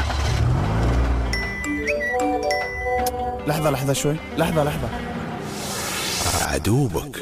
لحظة شوي، لحظة. عدوبك.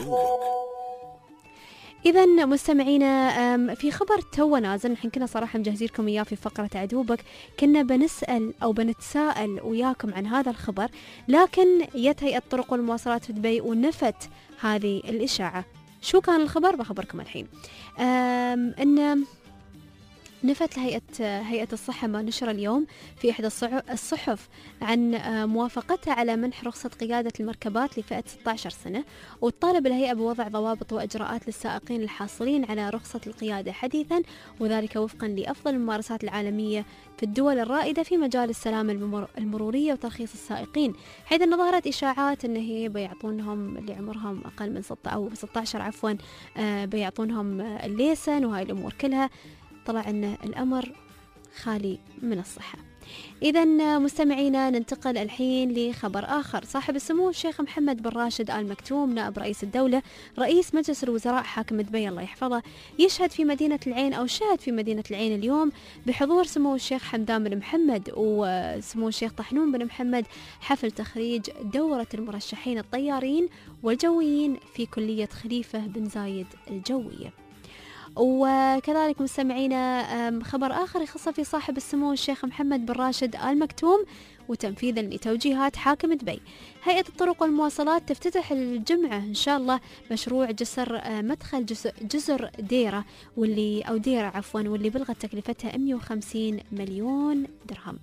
إذا مستمعينا في خبر تو نازل، نحن كنا صراحة مجهزين لكم إياه في فقرة عدوبك، كنا بنسأل أو بنتساءل وياكم عن هذا الخبر، لكن جت هيئة الطرق والمواصلات في دبي ونفت هذه الإشاعة. شو كان الخبر؟ بخبركم الحين. أن نفت هيئة الصحة ما نشر اليوم في إحدى الصحف عن موافقتها على منح رخصة قيادة المركبات لفئة 16 سنة، وتطالب الهيئة بوضع ضوابط وإجراءات للسائقين الحاصلين على رخصة القيادة حديثا، وذلك وفقا لأفضل الممارسات العالمية في الدول الرائدة في مجال السلامة المرورية وترخيص السائقين، حيث أن ظهرت إشاعات أنه هي بيعطونهم اللي عمرهم أقل من 16 بيعطونهم الليسن وهاي الأمور كلها. طلع أن الأمر خالي من الصحة. إذا مستمعينا ننتقل الحين لخبر آخر. صاحب السمو الشيخ محمد بن راشد آل مكتوم نائب رئيس الدولة رئيس مجلس الوزراء حاكم دبي الله يحفظه يشهد في مدينة العين أو شهد في مدينة العين اليوم بحضور سمو الشيخ حمدان بن محمد وسمو الشيخ طحنون بن محمد حفل تخريج دورة المرشحين الطيارين والجويين في كلية خليفة بن زايد الجوية. وكذلك مستمعينا خبر آخر يخص في صاحب السمو الشيخ محمد بن راشد آل مكتوم وتنفيذا لتوجيهات حاكم دبي. هيئة الطرق والمواصلات تفتتح الجمعة إن شاء الله مشروع جسر مدخل جزر ديرة واللي بلغت تكلفتها 150 مليون درهم.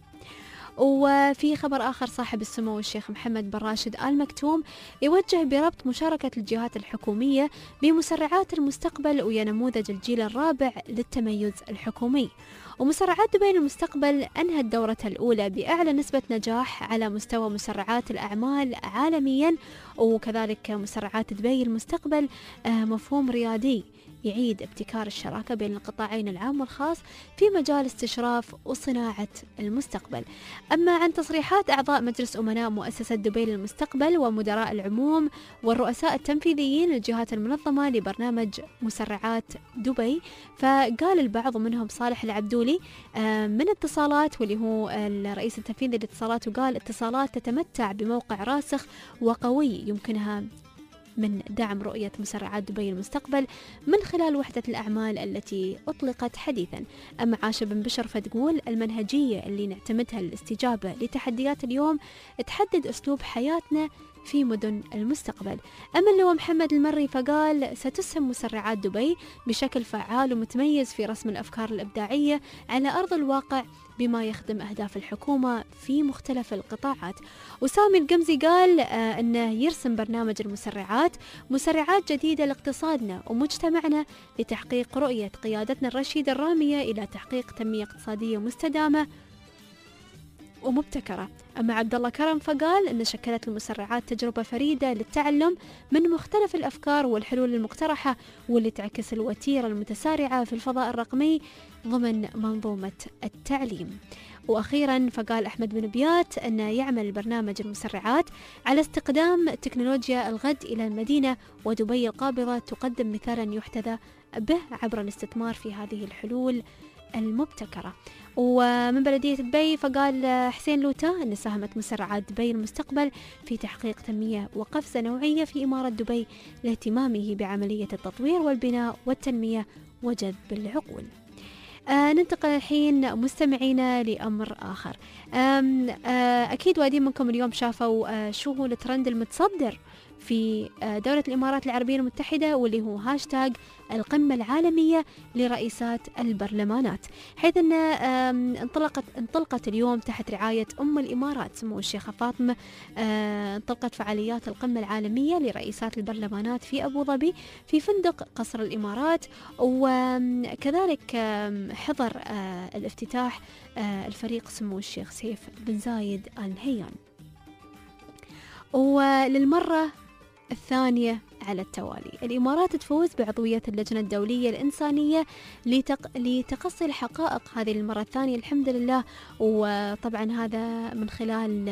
وفي خبر آخر صاحب السمو الشيخ محمد بن راشد آل مكتوم يوجه بربط مشاركة الجهات الحكومية بمسرعات المستقبل ويا نموذج الجيل الرابع للتميز الحكومي. ومسرعات دبي للمستقبل أنهت دورتها الأولى بأعلى نسبة نجاح على مستوى مسرعات الأعمال عالميا، وكذلك مسرعات دبي المستقبل مفهوم ريادي يعيد ابتكار الشراكة بين القطاعين العام والخاص في مجال استشراف وصناعة المستقبل. أما عن تصريحات أعضاء مجلس أمناء مؤسسة دبي للمستقبل ومدراء العموم والرؤساء التنفيذيين للجهات المنظمة لبرنامج مسرعات دبي، فقال البعض منهم صالح العبدولي من اتصالات واللي هو الرئيس التنفيذي للاتصالات، وقال اتصالات تتمتع بموقع راسخ وقوي يمكنها من دعم رؤية مسرعات دبي المستقبل من خلال وحدة الأعمال التي أطلقت حديثا. أما عاشة بن بشر فتقول المنهجية اللي نعتمدها للاستجابة لتحديات اليوم تحدد أسلوب حياتنا في مدن المستقبل. أما اللي هو محمد المري فقال ستسهم مسرعات دبي بشكل فعال ومتميز في رسم الأفكار الإبداعية على أرض الواقع بما يخدم أهداف الحكومة في مختلف القطاعات. وسامي القمزي قال أنه يرسم برنامج المسرعات مسرعات جديدة لاقتصادنا ومجتمعنا لتحقيق رؤية قيادتنا الرشيدة الرامية إلى تحقيق تنمية اقتصادية مستدامة ومبتكرة. أما عبد الله كرم فقال أن شكلت المسرعات تجربة فريدة للتعلم من مختلف الأفكار والحلول المقترحة واللي تعكس الوتيرة المتسارعة في الفضاء الرقمي ضمن منظومة التعليم. وأخيرا فقال أحمد بن بيات أن يعمل برنامج المسرعات على استخدام تكنولوجيا الغد إلى المدينة، ودبي القابضة تقدم مثالا يحتذى به عبر الاستثمار في هذه الحلول المبتكرة. ومن بلدية دبي فقال حسين لوتا أن ساهمت مسرعات دبي المستقبل في تحقيق تنمية وقفزة نوعية في إمارة دبي لاهتمامه بعملية التطوير والبناء والتنمية وجذب العقول. ننتقل الحين مستمعينا لأمر آخر. أكيد وايدين منكم اليوم شافوا شو هو الترند المتصدر في دولة الإمارات العربية المتحدة، واللي هو هاشتاج القمة العالمية لرئيسات البرلمانات، حيث أن انطلقت اليوم تحت رعاية أم الإمارات سمو الشيخة فاطمة. انطلقت فعاليات القمة العالمية لرئيسات البرلمانات في أبو ظبي في فندق قصر الإمارات، وكذلك حضر الافتتاح الفريق سمو الشيخ سيف بن زايد آل نهيان. وللمرة الثانية على التوالي الإمارات تفوز بعضوية اللجنة الدولية الإنسانية لتقصي الحقائق، هذه المرة الثانية الحمد لله. وطبعا هذا من خلال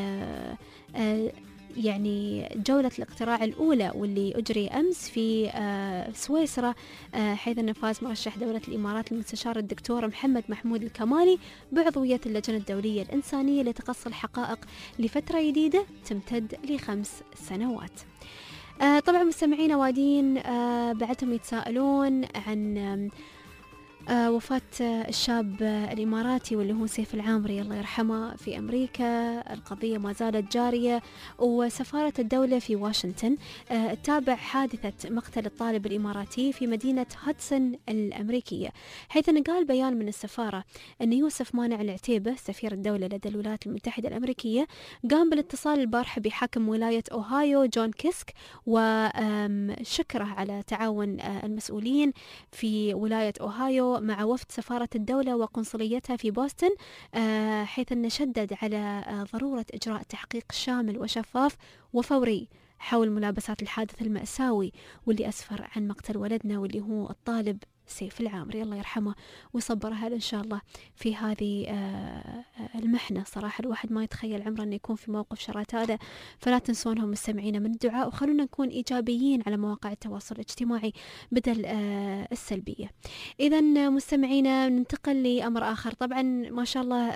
يعني جولة الاقتراع الأولى واللي أجري أمس في سويسرا، حيث أن فاز مرشح دولة الإمارات المستشار الدكتور محمد محمود الكمالي بعضوية اللجنة الدولية الإنسانية لتقصي الحقائق لفترة جديدة تمتد ل5 سنوات. طبعا مستمعين وادين بعدهم يتساءلون عن وفاة الشاب الإماراتي واللي هو سيف العامري الله يرحمه في أمريكا. القضية ما زالت جارية، وسفارة الدولة في واشنطن تتابع حادثة مقتل الطالب الإماراتي في مدينة هودسون الأمريكية، حيث قال بيان من السفارة أن يوسف مانع العتيبة سفير الدولة لدى الولايات المتحدة الأمريكية قام بالاتصال البارحة بحاكم ولاية أوهايو جون كيسك، وشكره على تعاون المسؤولين في ولاية أوهايو مع وفد سفارة الدولة وقنصليتها في بوسطن، حيث أن شدد على ضرورة إجراء تحقيق شامل وشفاف وفوري حول ملابسات الحادث المأساوي واللي أسفر عن مقتل ولدنا واللي هو الطالب سيف العامري الله يرحمه ويصبر أهله إن شاء الله في هذه المحنة. صراحة الواحد ما يتخيل عمره أن يكون في موقف شرات هذا، فلا تنسونهم مستمعين من الدعاء، وخلونا نكون إيجابيين على مواقع التواصل الاجتماعي بدل السلبية. إذا مستمعينا ننتقل لأمر آخر. طبعا ما شاء الله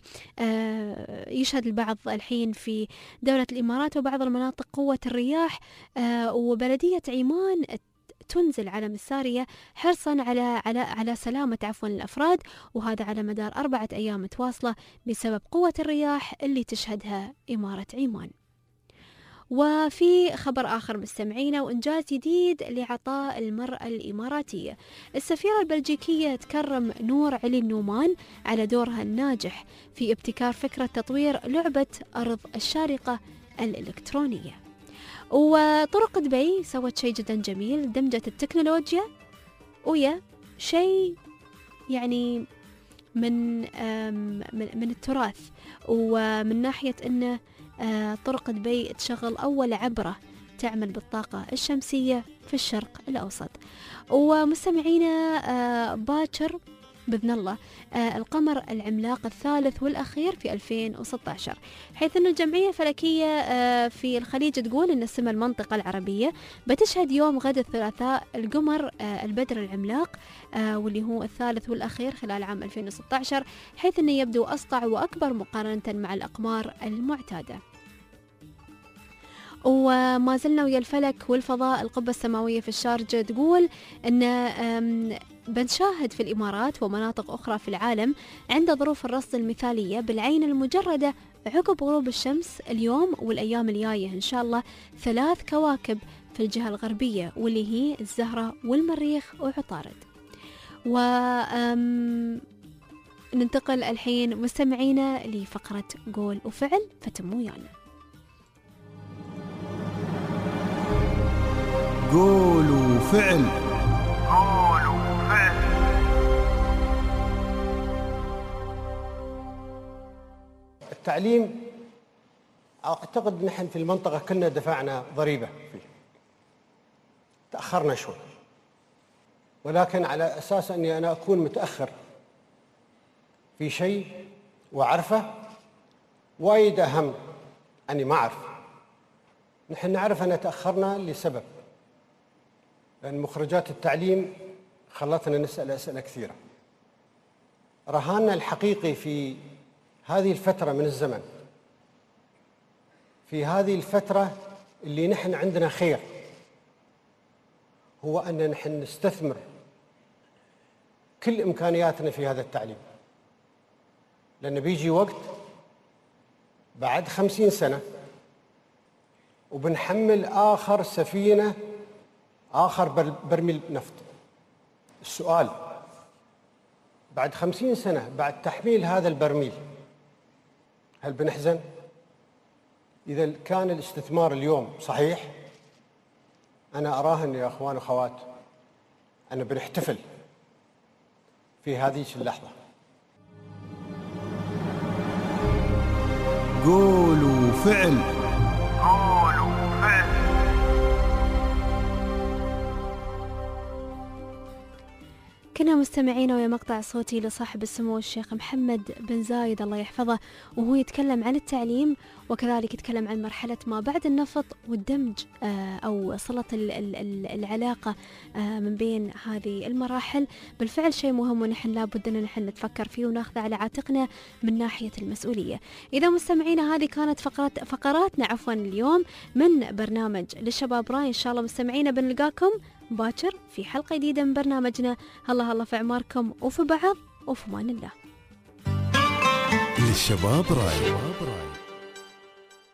يشهد البعض الحين في دولة الإمارات وبعض المناطق قوة الرياح، وبلدية عمان تنزل علم السارية حرصا على سلامة الأفراد، وهذا على مدار 4 أيام متواصلة بسبب قوة الرياح اللي تشهدها إمارة عمان. وفي خبر آخر مستمعينا، وإنجاز جديد لعطاء المرأة الإماراتية. السفيرة البلجيكية تكرم نور علي النومان على دورها الناجح في ابتكار فكرة تطوير لعبة أرض الشارقة الإلكترونية. وطرق دبي سوت شيء جدا جميل، دمجت التكنولوجيا ويا شيء يعني من التراث، ومن ناحية أن طرق دبي تشغل أول عبرة تعمل بالطاقة الشمسية في الشرق الأوسط. ومستمعينا باكر بإذن الله القمر العملاق الثالث والأخير في 2016، حيث أن الجمعية الفلكية في الخليج تقول أن السماء المنطقة العربية بتشهد يوم غد الثلاثاء القمر البدر العملاق واللي هو الثالث والأخير خلال عام 2016، حيث أنه يبدو أسطع وأكبر مقارنة مع الأقمار المعتادة. وما زلنا ويا الفلك والفضاء. القبة السماوية في الشارجة تقول أن بنشاهد في الإمارات ومناطق أخرى في العالم عند ظروف الرصد المثالية بالعين المجردة عقب غروب الشمس اليوم والأيام الجاية إن شاء الله 3 كواكب في الجهة الغربية، واللي هي الزهرة والمريخ وعطارد. وننتقل الحين مستمعينا لفقرة قول وفعل، فتموا ويانا. قول وفعل. التعليم أعتقد نحن في المنطقة كنا دفعنا ضريبة فيه، تأخرنا شوي، ولكن على أساس أني أنا أكون متأخر في شيء وأعرفه وايد أهم أني ما أعرف. نحن نعرف أن تأخرنا لسبب، لأن مخرجات التعليم خلتنا نسأل أسئلة كثيرة. رهاننا الحقيقي في هذه الفترة من الزمن، في هذه الفترة اللي نحن عندنا خير، هو أن نحن نستثمر كل إمكانياتنا في هذا التعليم، لأن بيجي وقت بعد 50 سنة وبنحمل آخر سفينة، آخر برميل نفط. السؤال بعد 50 سنة بعد تحميل هذا البرميل هل بنحزن؟ إذا كان الاستثمار اليوم صحيح، أنا أراهن يا أخوان وأخوات أن بنحتفل في هذه اللحظة. قول وفعل. كنا مستمعين ويا مقطع صوتي لصاحب السمو الشيخ محمد بن زايد الله يحفظه، وهو يتكلم عن التعليم وكذلك يتكلم عن مرحلة ما بعد النفط والدمج أو صلة العلاقة من بين هذه المراحل. بالفعل شيء مهم ونحن لابد أن نحن نتفكر فيه وناخذه على عاتقنا من ناحية المسؤولية. إذا مستمعينا هذه كانت فقراتنا اليوم من برنامج للشباب راي. إن شاء الله مستمعينا بنلقاكم باكر في حلقة جديدة من برنامجنا الله في أعماركم وفي بعض وفي أمان الله. للشباب راي